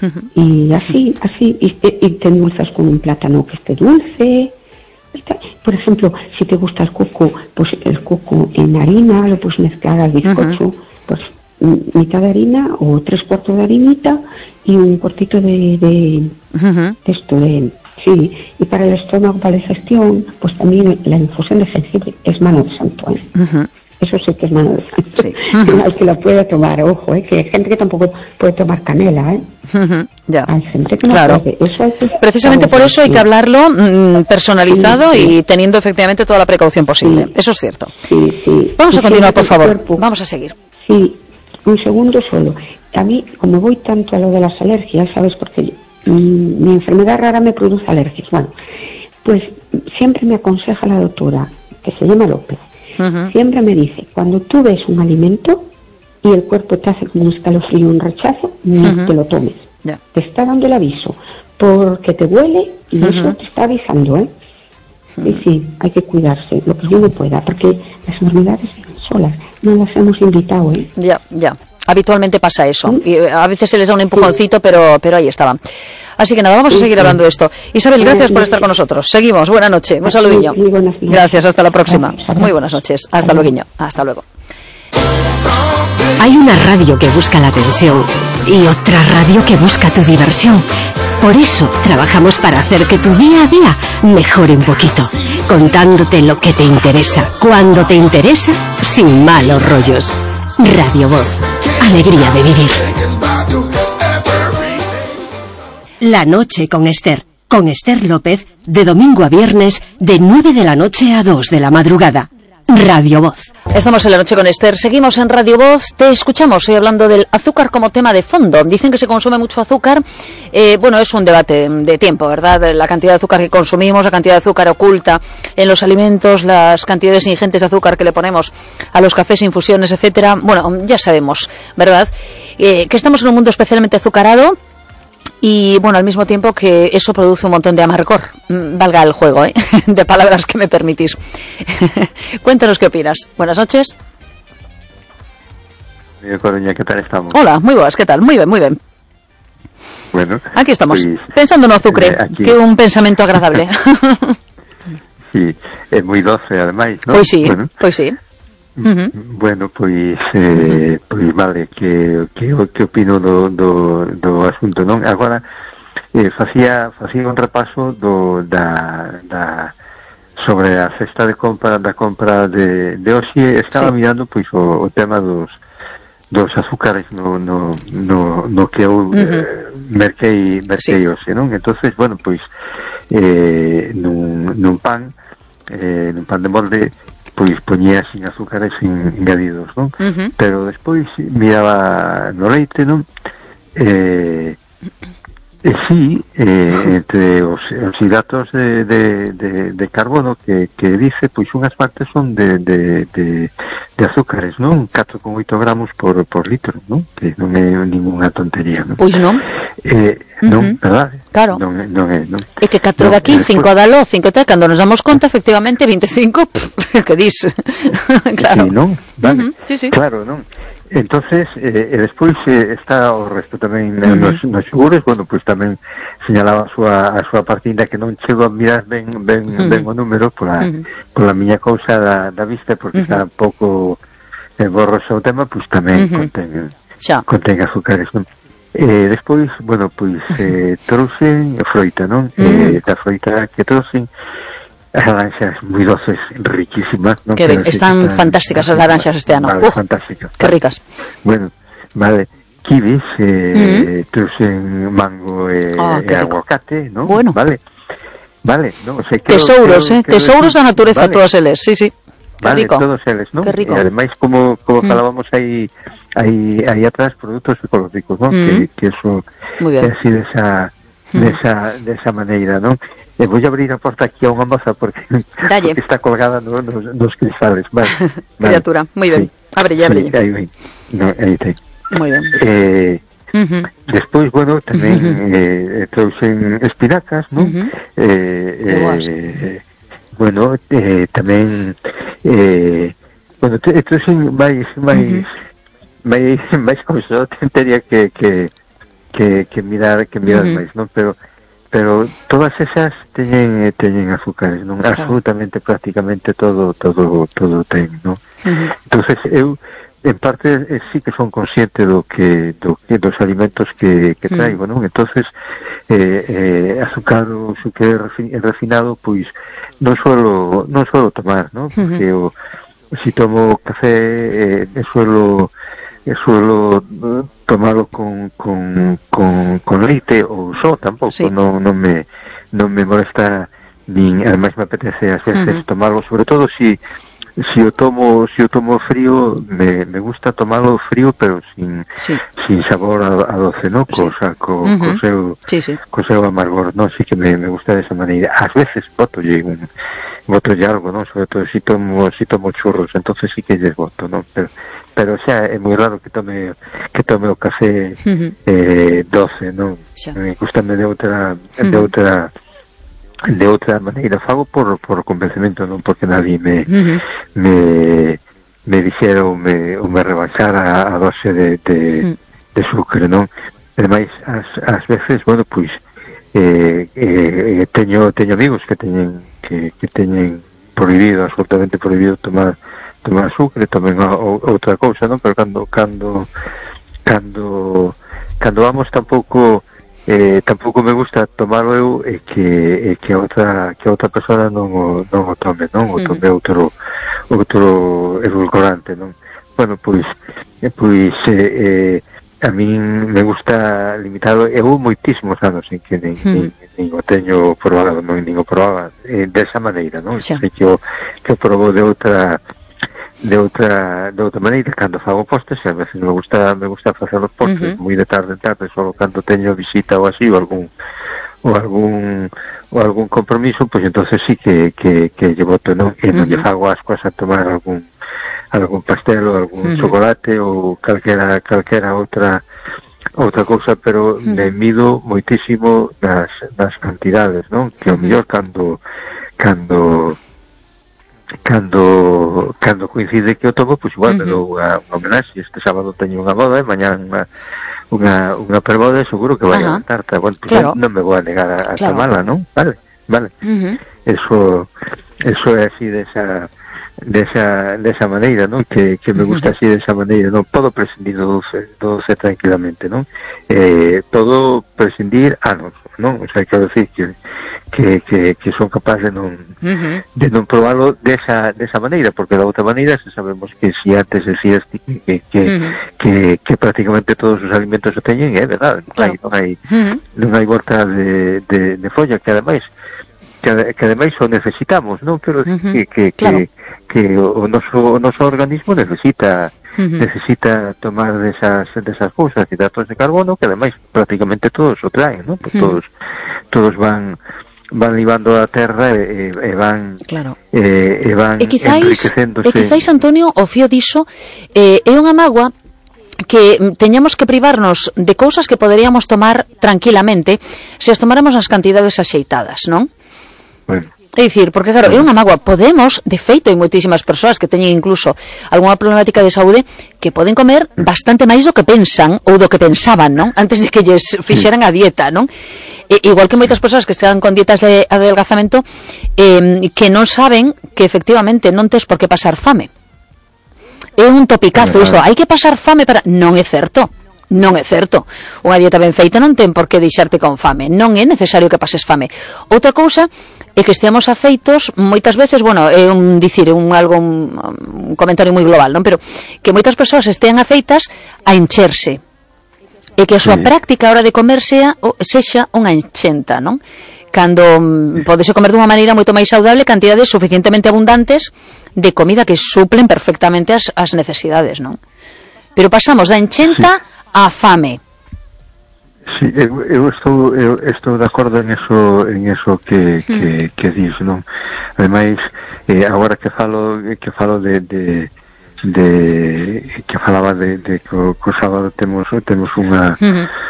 Y así, y te endulzas con un plátano que esté dulce. Por ejemplo, si te gusta el coco, pues el coco en harina, lo puedes mezclar al bizcocho, pues mitad de harina o 3/4 de harinita y un cuartito de esto de... Sí, y para el estómago, para la digestión, pues también la infusión de jengibre es mano de santo, Eso sí que es mano de santo. Sí. Al que la pueda tomar, ojo, que hay gente que tampoco puede tomar canela, Ya. Hay gente que no puede. Eso hay que... Precisamente por eso hay que hablarlo personalizado y teniendo efectivamente toda la precaución posible. Eso es cierto. Sí. Vamos a continuar, por favor. Vamos a seguir. Sí, un segundo solo. A mí, como voy tanto a lo de las alergias, ¿sabes? Porque mi enfermedad rara me produce alergias. Bueno, pues siempre me aconseja la doctora, que se llama López, siempre me dice, cuando tú ves un alimento y el cuerpo te hace como un escalofrío, un rechazo, no te lo tomes. Ya. Te está dando el aviso, porque te huele y eso te está avisando, Sí, hay que cuidarse, lo que uno pueda, porque las enfermedades solas no las hemos invitado, Ya. Habitualmente pasa eso. Y a veces se les da un empujoncito, pero ahí estaban. Así que nada, vamos a seguir hablando de esto. Isabel, gracias por estar con nosotros. Seguimos. Buenas noches. Un saludillo. Gracias. Hasta la próxima. Muy buenas noches. Hasta luego. Hasta luego. Hay una radio que busca la atención y otra radio que busca tu diversión. Por eso trabajamos para hacer que tu día a día mejore un poquito, contándote lo que te interesa, cuando te interesa, sin malos rollos. Radio Voz. Alegría de vivir. La noche con Esther López, de domingo a viernes, de 9 de la noche a 2 de la madrugada. Radio Voz. Estamos en la noche con Esther, seguimos en Radio Voz, te escuchamos hoy hablando del azúcar como tema de fondo. Dicen que se consume mucho azúcar, bueno, es un debate de tiempo, ¿verdad? La cantidad de azúcar que consumimos, la cantidad de azúcar oculta en los alimentos, las cantidades ingentes de azúcar que le ponemos a los cafés, infusiones, etcétera. Bueno, ya sabemos, ¿verdad? Que estamos en un mundo especialmente azucarado. Y bueno, al mismo tiempo que eso produce un montón de amargor, valga el juego, de palabras que me permitís. Cuéntanos qué opinas. Buenas noches. Coruña, ¿qué tal estamos? Hola, muy buenas, ¿qué tal? Muy bien. Bueno, aquí estamos, pues, pensando en azúcar, que un pensamiento agradable. Sí, es muy doce además, ¿no? Pues sí. Bueno, pues vale, que opino do asunto, non? Agora facía un repaso sobre a cesta da compra de hoxe. Estaba mirando pois o tema dos azúcares no que eu merquei hoxe, non? Entonces, bueno, pois nun pan de molde pois poñía sin azúcares engadidos, non? Pero despois miraba no leite, non? Sí, entre os hidratos de carbono que dice, pois unhas partes son de azúcares, non? 4,8 gramos por litro, non? Que non é ninguna tontería, non? Pois non. Non, verdade? Claro. Non é, non. E que 4 de aquí, 5 dalo, 5 tal, cando nos damos conta, efectivamente, 25, que dis? Claro. Sí, non? Vale. Sí. Claro, non? Entonces, despois está o resto tamén nos xogures, bueno, pois tamén señalaba a súa partida que non chego a mirar ben o número pola miña cousa da vista, porque está un pouco borroso o tema, pois tamén contén azúcares, non? Despois, bueno, pois trouxen froita, non? Da froita que trouxen as laranxas moi doces, riquísimas, ¿no? Que ben, están fantásticas as laranxas este ano. Vale, fantásticas. Que ricas. Bueno, vale, kibis, trouxen mango e aguacate, ¿no? Bueno. Vale, ¿no? O sea, tesouros da natureza, vale. Todos eles, sí. Vale, rico. Todos eles, ¿no? Que rico. E ademais, como falábamos aí atrás, produtos ecológicos, ¿no? Que eso é así desa maneira, ¿no? Vou abrir a porta aquí a unha moza porque está colgada nos cristales. Vale. Criatura, moi ben. Sí. Abre. Aí ven. No, aí ten. Moi ben. Despois, bueno, tamén trouxen espinacas, non? Bueno, tamén trouxen máis cousas, teria que mirar máis, non? Pero todas esas teñen azúcares, non? Claro. Absolutamente, prácticamente todo ten, non? Entonces eu en parte sí que son consciente dos alimentos que traigo, non? Entonces azúcar ou sucre refinado, pois non suelo tomar, non? Porque si tomo café suelo tomarlo con leite ou só, tampouco, sí. non me molesta, nin ademais me apetece ás veces tomarlo, sobre todo si o tomo frío, me gusta tomarlo frío, pero sin sabor a doce, ¿no? Co seu amargor, ¿no? Así que me gusta de esa maneira. Ás veces botolle algo, ¿no? Sobre todo si tomo churros, entonces sí que lles boto, ¿no? Pero o sea, é moi raro que tome o café doce, non? Gústame de outra maneira. Fago por convencimento, non porque nadie me dixera ou me rebaixara a dose de sucre, non? Ademais, ás veces, bueno, pois teño amigos que teñen prohibido, absolutamente prohibido tomar sucre, tamén outra cousa, non? Pero cando vamos tampouco me gusta tomarlo eu que outra persona non o tome, non? O tome outro edulcorante, non? Bueno, pois a min me gusta limitado, eu moitísimos anos en que nin o teño probado, non nin o probaba desa maneira, non? Sei que o probo de outra maneira cando fago postres, e a veces me gusta facer os postres moi de tarde en tarde, só cando teño visita ou así, ou algún compromiso, pois entonces sí que lle boto, non? E non lle fago ascuas a tomar algún pastel ou algún chocolate ou calquera outra cousa, pero me mido moitísimo nas cantidades, non? Que ao mellor cando coincide que o tomo, pois igual me dou unha homenaxe. Este sábado teño unha boda e mañán unha perboda, seguro que vai a tarta. Bueno, pues claro. Non me vou a negar a tomala, non? Vale. Eso é así desa maneira, non? Que me gusta así desa maneira, non? Podo prescindir do doce tranquilamente, non? Todo prescindir anos, non? O sea, quero decir que son capaz de non probarlo desa maneira, porque da outra maneira se sabemos que si antes decías que prácticamente todos os alimentos o teñen, é verdade, non hai volta de folla, que ademais o necesitamos, non? Quero decir que o noso organismo necesita necesita tomar desas cousas, hidratos de carbono, que ademais prácticamente todos o traen, ¿no? Pues todos van libando a terra e van enriquecéndose. E quizáis, Antonio, o fío diso, é unha mágoa que teñamos que privarnos de cousas que poderíamos tomar tranquilamente se as tomáramos nas cantidades axeitadas, non? Bueno. É dicir, porque claro, é unha mágoa, podemos, de feito, hai moitísimas persoas que teñen incluso algunha problemática de saúde que poden comer bastante máis do que pensan ou do que pensaban, non? Antes de que lles fixeran a dieta, non? Igual que moitas persoas que están con dietas de adelgazamento que non saben que efectivamente non tes por que pasar fame. É un topicazo isto, hai que pasar fame para... Non é certo. Non é certo. Unha dieta ben feita non ten por que deixarte con fame. Non é necesario que pases fame. Outra cousa é que esteamos afeitos moitas veces, bueno, é un comentario moi global, non? Pero que moitas persoas estean afeitas a encherse. E que a súa práctica a hora de comer sexa unha enchenta, non? Cando podese comer dunha maneira moito máis saudable cantidades suficientemente abundantes de comida que suplen perfectamente as necesidades, non? Pero pasamos da enchenta a fame. Sí, eu estou de acordo en eso que dis, non? Ademais, agora que falo de que falaba de que o sábado temos unha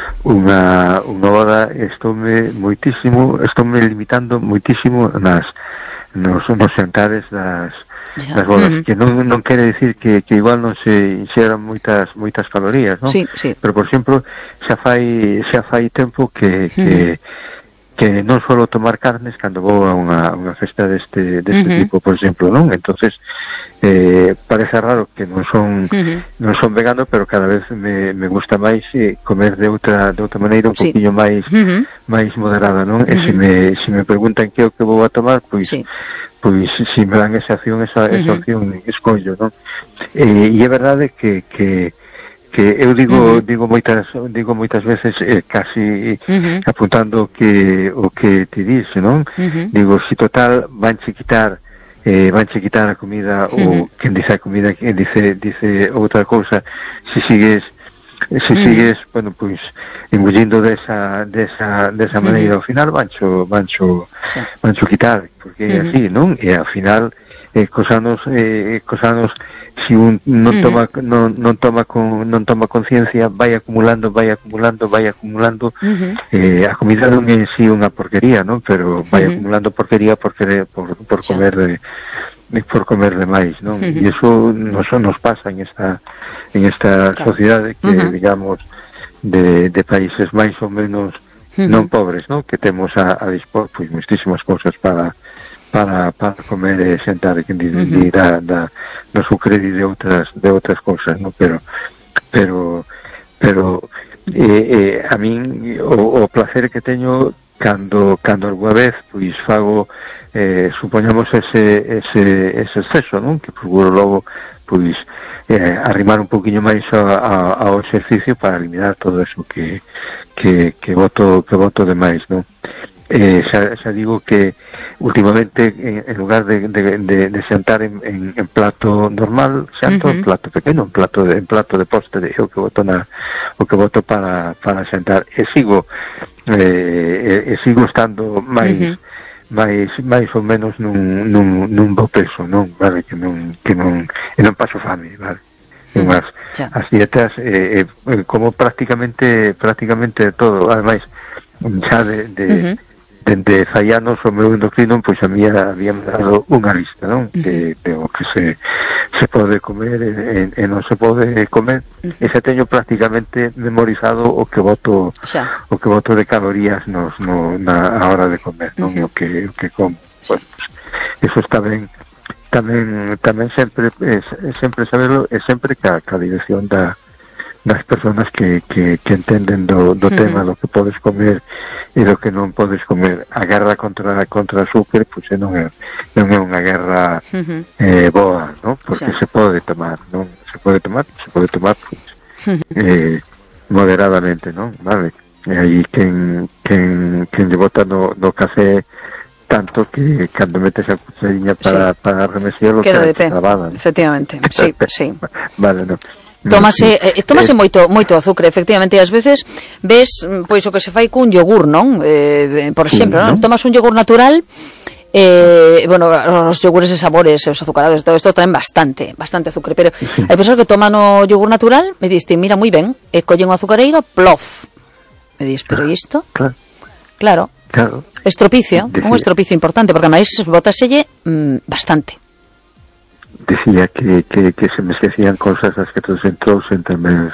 hora, estoume limitando moitísimo nos xantares das bodas, que non quere decir que igual non se inxeran moitas calorías, non? Sí. Pero, por exemplo, xa fai tempo que non suelo tomar carnes cando vou a unha festa deste tipo, por exemplo, non? Entonces parece raro que non son vegano, pero cada vez me gusta máis comer de outra maneira, un poquinho máis moderada, non? E se me preguntan que é o que vou a tomar, pois se me dan esa opción escollo, non? E é verdade que eu digo moitas veces casi apuntando o que ti dice, non? Digo, si total vanche quitar a comida, ou quen dice a comida, quen dice outra cousa, se sigues, bueno, pois engullindo desa maneira, ao final vancho quitar, porque é así, non? E ao final cos anos si un non toma conciencia, vai acumulando a comida non é en si unha porquería, non? Pero vai acumulando porquería por comer de máis, non? E iso nos pasa en esta sociedade que, digamos, de países máis ou menos non pobres, non? Que temos a dispor, pois, muitísimas cousas para comer e sentar, que dirá do sucre e de outras cousas, non? Pero a min o placer que teño cando algunha vez pois fago supoñamos ese exceso, non? Que procuro logo pois arrimar un poquinho máis ao exercicio para eliminar todo eso que boto de máis, non? Xa digo que últimamente en lugar de sentar en plato normal, xanto en plato pequeno, en plato de postre, o que boto para sentar, e sigo estando máis ou menos nun bo peso, non, vale, que non paso fame, vale. As dietas como prácticamente todo, ademais xa dende fai anos o meu endocrino pois a mí habíame dado unha lista, non? De o que se pode comer e non se pode comer, e xa teño prácticamente memorizado o que boto de calorías na hora de comer, non? O que como. Bueno, eso está ben. Tamén sempre saberlo, e sempre ca dirección das persoas que entenden do tema, do que podes comer e do que non podes comer. A guerra contra o azúcar, pois non é unha guerra boa, non? Porque se pode tomar, non? Se pode tomar pois moderadamente, non? Vale? E aí quen lle bota no café tanto que cando metes a cuchariña para remexerlo queda de pé, trabada, ¿no? Efectivamente, sí. Vale, non. Tómase moito azúcar, efectivamente, e ás veces ves pois o que se fai cun yogur, non? Por exemplo, non? Tomas un yogur natural, bueno, os yogures de sabores, os azucarados, todo isto traen bastante azúcar, pero hai persoas que toman o yogur natural, me diste, mira, moi ben, e collen o azucareiro, plof. Me dis, pero isto? Claro. Estropicio, un estropicio importante, porque máis botaselle bastante. Decía que se me esquecían cosas as que trouxen tamén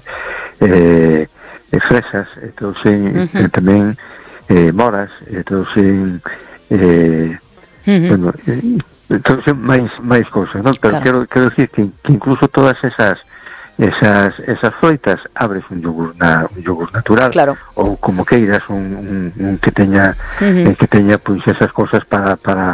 fresas, trouxen tamén moras, trouxen bueno, trouxen máis cousas, non? Pero quero dicir que incluso todas esas froitas abres un yogur natural, ou como queiras un que teña pois esas cousas para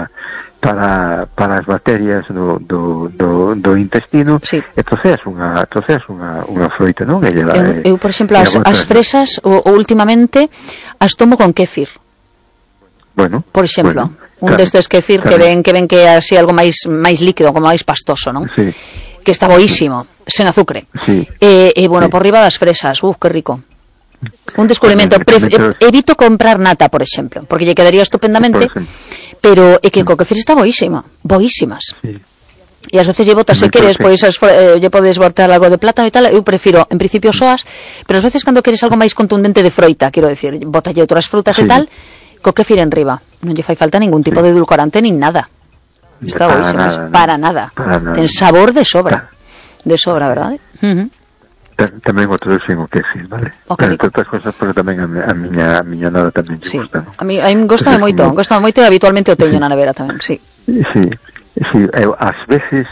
as bacterias do intestino, e troceas unha froita, non? Eu, por exemplo, as fresas últimamente as tomo con kéfir. Bueno, por exemplo, un destes kéfir que ven que é así algo máis líquido, como máis pastoso, non? Sí. Que está boísimo, sen azúcar. Sí. Bueno, por riba das fresas, que rico. Un descubrimento. Evito comprar nata, por exemplo, porque lle quedaría estupendamente, pero é que co kefir está boísimas. Sí. E ás veces lle botas, se queres, pois lle podes botar algo de plátano e tal. Eu prefiro, en principio, soas, pero ás veces cando queres algo máis contundente de froita, quero decir, botalle outras frutas e tal, co kefir en riba. Non lle fai falta ningún tipo de edulcorante nin nada. Está boísimas, para nada. Ten sabor de sobra, verdade? Tamén outro xen o kefir, vale? Entre outras cosas, pero tamén a miña nada tamén lle gusta, non? A mí gostame moito e habitualmente o teño na nevera tamén, sí. Sí, eu ás veces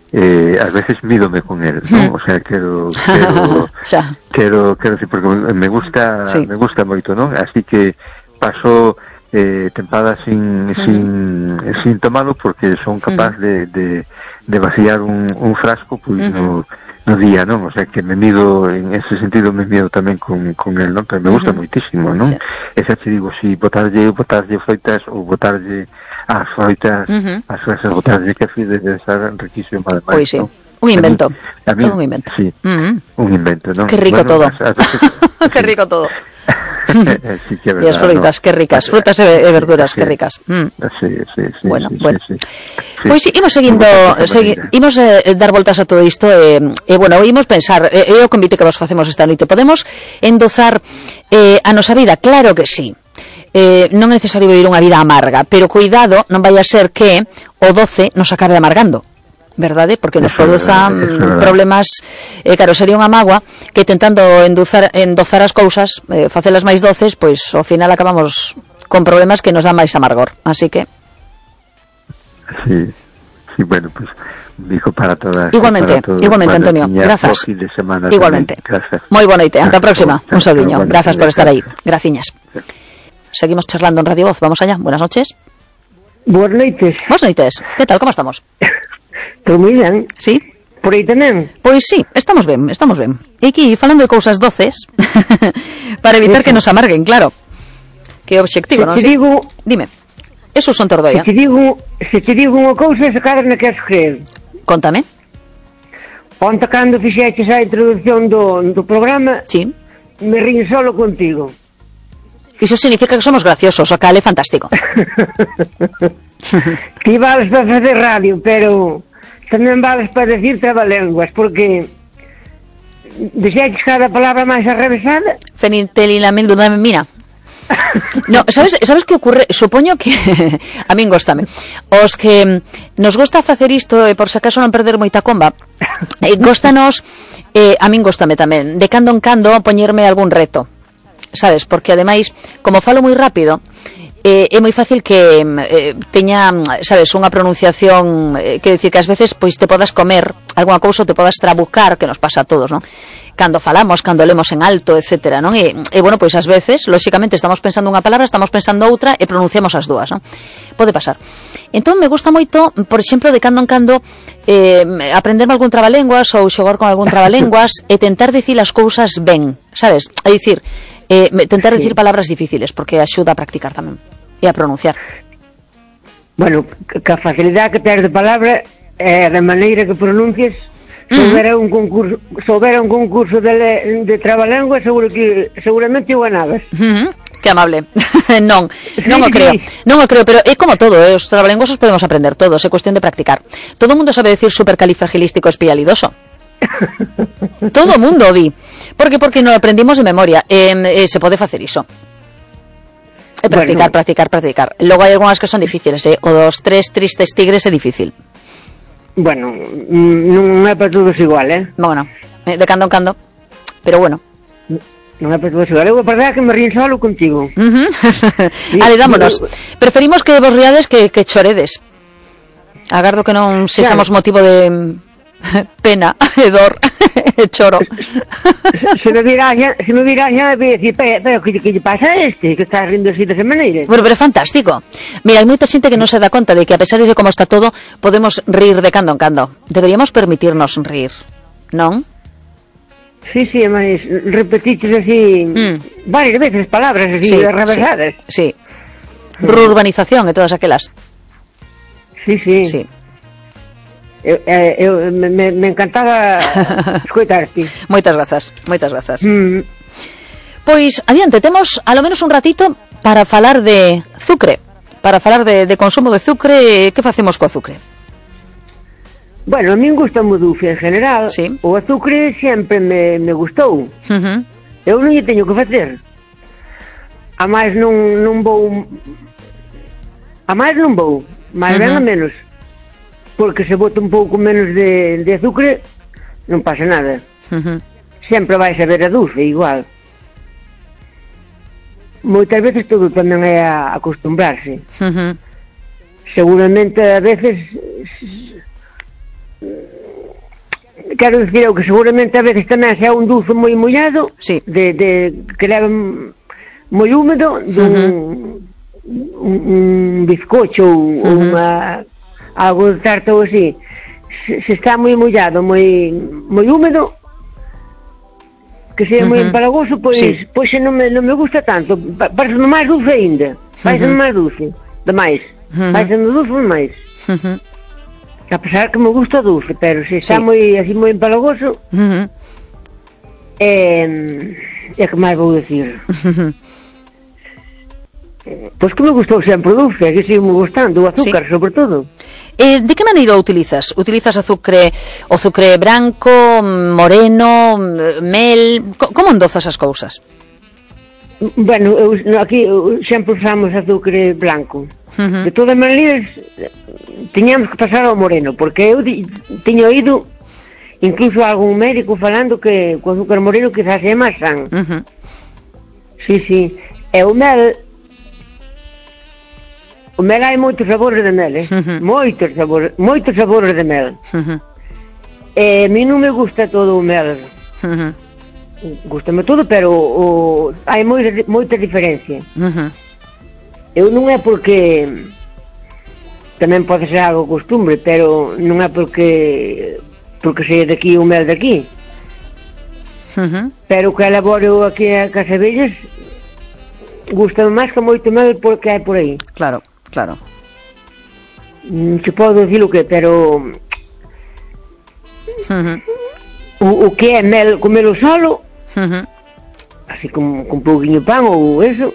mídome con el, ¿no? O sea, quero decir, porque me gusta moito, ¿no? Así que paso tempada sin tomalo, porque son capaz de vaciar un frasco pues no día, non? O sea, que me mido en ese sentido, me mido tamén con el, non? Pero me gusta moitísimo, non? E xa te digo, si botarlle froitas ou botarlle as froitas, as fresas, botarlle kefir, debe ser riquísimo, además, pois sí, non? Un invento, todo un invento. Sí, un invento, non? Que rico todo. Que rico todo. Sí, que é verdad, e as froitas, ¿no? que ricas, frutas e verduras, que ricas. Sí. Bueno. Pois sí, imos seguindo, imos dar voltas a todo isto, bueno, imos pensar, é o convite que vos facemos esta noite. Podemos endozar a nosa vida? Claro que sí. Non é necesario vivir unha vida amarga, pero cuidado, non vai a ser que o doce nos acabe amargando, verdade? Porque nos produzan problemas, claro, sería unha mágoa que tentando endozar as cousas, facelas máis doces, pois ao final acabamos con problemas que nos dan máis amargor, así que sí, bueno, pues digo para todas. Igualmente, Antonio, grazas. Igualmente. Moi boa noite, ata a próxima. Un saudiño. Grazas por estar aí. Graciñas. Seguimos charlando en Radio Voz. Vamos allá. Buenas noches. Buenas noites. Buenas noites. Que tal? Como estamos? Todo moi ben. Sí? Por aí tamén? Pois sí, estamos ben. E aquí, falando de cousas doces, para evitar que nos amarguen, claro. Que obxectivo, non? Dime. Eso son Tordoia. Se te digo unha cousa, se cara non queres creer. Contame. Onte cando fixeches a introducción do programa, sí, me rín solo contigo. Iso significa que somos graciosos, o cal é fantástico. Ti vales para facer radio, pero tamén vales para decir trabalenguas, porque dixeches cada palabra máis arrevesada. Mira. No, sabes que ocurre? Supoño que a min góstame. Os que nos gosta facer isto, por se acaso non perder moita comba, góstanos, a min góstame tamén, de cando en cando poñerme algún reto, sabes? Porque ademais, como falo moi rápido, é moi fácil que teña, sabes, unha pronunciación, quero dicir que ás veces pois te podas comer algunha cousa, te podas trabucar, que nos pasa a todos, non? Cando falamos, cando lemos en alto, etcétera, non? E bueno, pois ás veces, lóxicamente, estamos pensando unha palabra, estamos pensando outra e pronunciamos as dúas, non? Pode pasar. Entón, me gusta moito, por exemplo, de cando en cando aprenderme algún trabalenguas ou xogar con algún trabalenguas e tentar dicir as cousas ben, sabes? É dicir, tentar dicir palabras difíciles, porque axuda a practicar tamén e a pronunciar. Bueno, que a facilidade que tens de palabra é da maneira que pronuncias Se houbera un concurso de trabalengua, seguramente o ganabas. Que amable. non o creo, pero é como todo, os trabalenguas os podemos aprender todos, é cuestión de practicar. Todo o mundo sabe decir supercalifragilístico espialidoso. Todo o mundo o di. Porque non aprendimos de memoria. Se pode facer iso. Practicar. Logo hai algunhas que son difíciles, O dos 3 tristes tigres é difícil. Bueno, non é para todos igual, Bueno, de cando en cando. Pero bueno. Non é para todos igual. Eu a verdade que me ríen solo contigo. Ale, dámonos. Preferimos que vos riades que choredes. Agardo que non sexamos motivo de pena, e dor, e choro. Se me virá xa, me decir, pero que lle pasa a este, que está rindo así desa maneira? Bueno, pero é fantástico. Mira, hai moita xente que non se dá conta de que a pesar de como está todo, podemos rir de cando en cando. Deberíamos permitirnos rir, non? Sí, mas repetiches así varias veces palabras así reversadas. Sí. Rurbanización e todas aquelas. Sí. Me encantaba escoitarte. Moitas grazas. Pois, adiante, temos alo menos un ratito para falar de azucre, para falar de consumo de azucre. Que facemos co azucre? Bueno, a min gusta o dulce en general. O azucre sempre me gustou. Eu non lle teño que facer. A máis non vou, máis ben a menos. Porque se bota un pouco menos de azucre, non pasa nada. Sempre vai saber a dulce, igual. Moitas veces todo tamén é a acostumbrarse. Seguramente a veces... Quero dicir eu que seguramente a veces tamén sea un dulce moi mollado, que leva moi húmedo, un bizcocho ou unha... algo de tarta ou así, se está moi mollado, moi húmedo, que sea moi empalagoso, pois non me gusta tanto. Parece máis dulce ainda. Parece máis dulce, demais. Parece dulce demais. A pesar que me gusta dulce, pero se está moi así moi empalagoso, é que máis vou dicir. Pois que me gustou sempre o dulce, que sigo me gustando, o azúcar, sobre todo. De que maneira o utilizas? Utilizas o azucre branco, moreno, mel? Como endozas as cousas? Bueno, aquí sempre usamos azucre blanco. De todas maneiras, tiñamos que pasar ao moreno, porque eu tiño oído incluso algún médico falando que o azúcar moreno quizás é máis san. Sí. E o mel hai moitos sabores de mel, moitos sabores de mel. A mí non me gusta todo o mel. Gústame todo, pero hai moita diferencia. Eu non é porque tamén pode ser algo costumbre, pero non é porque sei daqui o mel daqui. Pero que elaboro aquí a Casabellas gústame máis que moito mel porque hai por aí. Claro. Se podo dicir o que, pero o que é mel, comelo solo, así con pouquinho pan ou eso,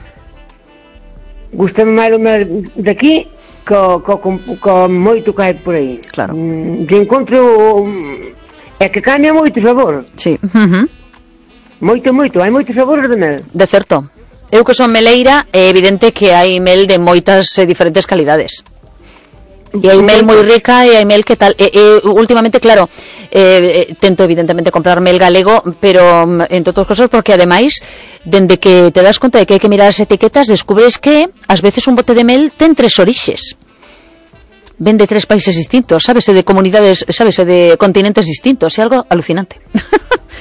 gustame máis o mel daqui co moito que hai por aí. Claro. De encontro é que cambia moito o sabor. Sí. Moito, hai moitos sabores de mel. De certo. Eu que son meleira, é evidente que hai mel de moitas diferentes calidades. E hai mel moi rica e hai mel que tal. Últimamente, claro, tento evidentemente comprar mel galego, pero entre outras cosas porque ademais, dende que te das conta de que hai que mirar as etiquetas, descubres que ás veces un bote de mel ten 3 orixes. Ven de 3 países distintos, sábese de comunidades, sábese de continentes distintos, é algo alucinante.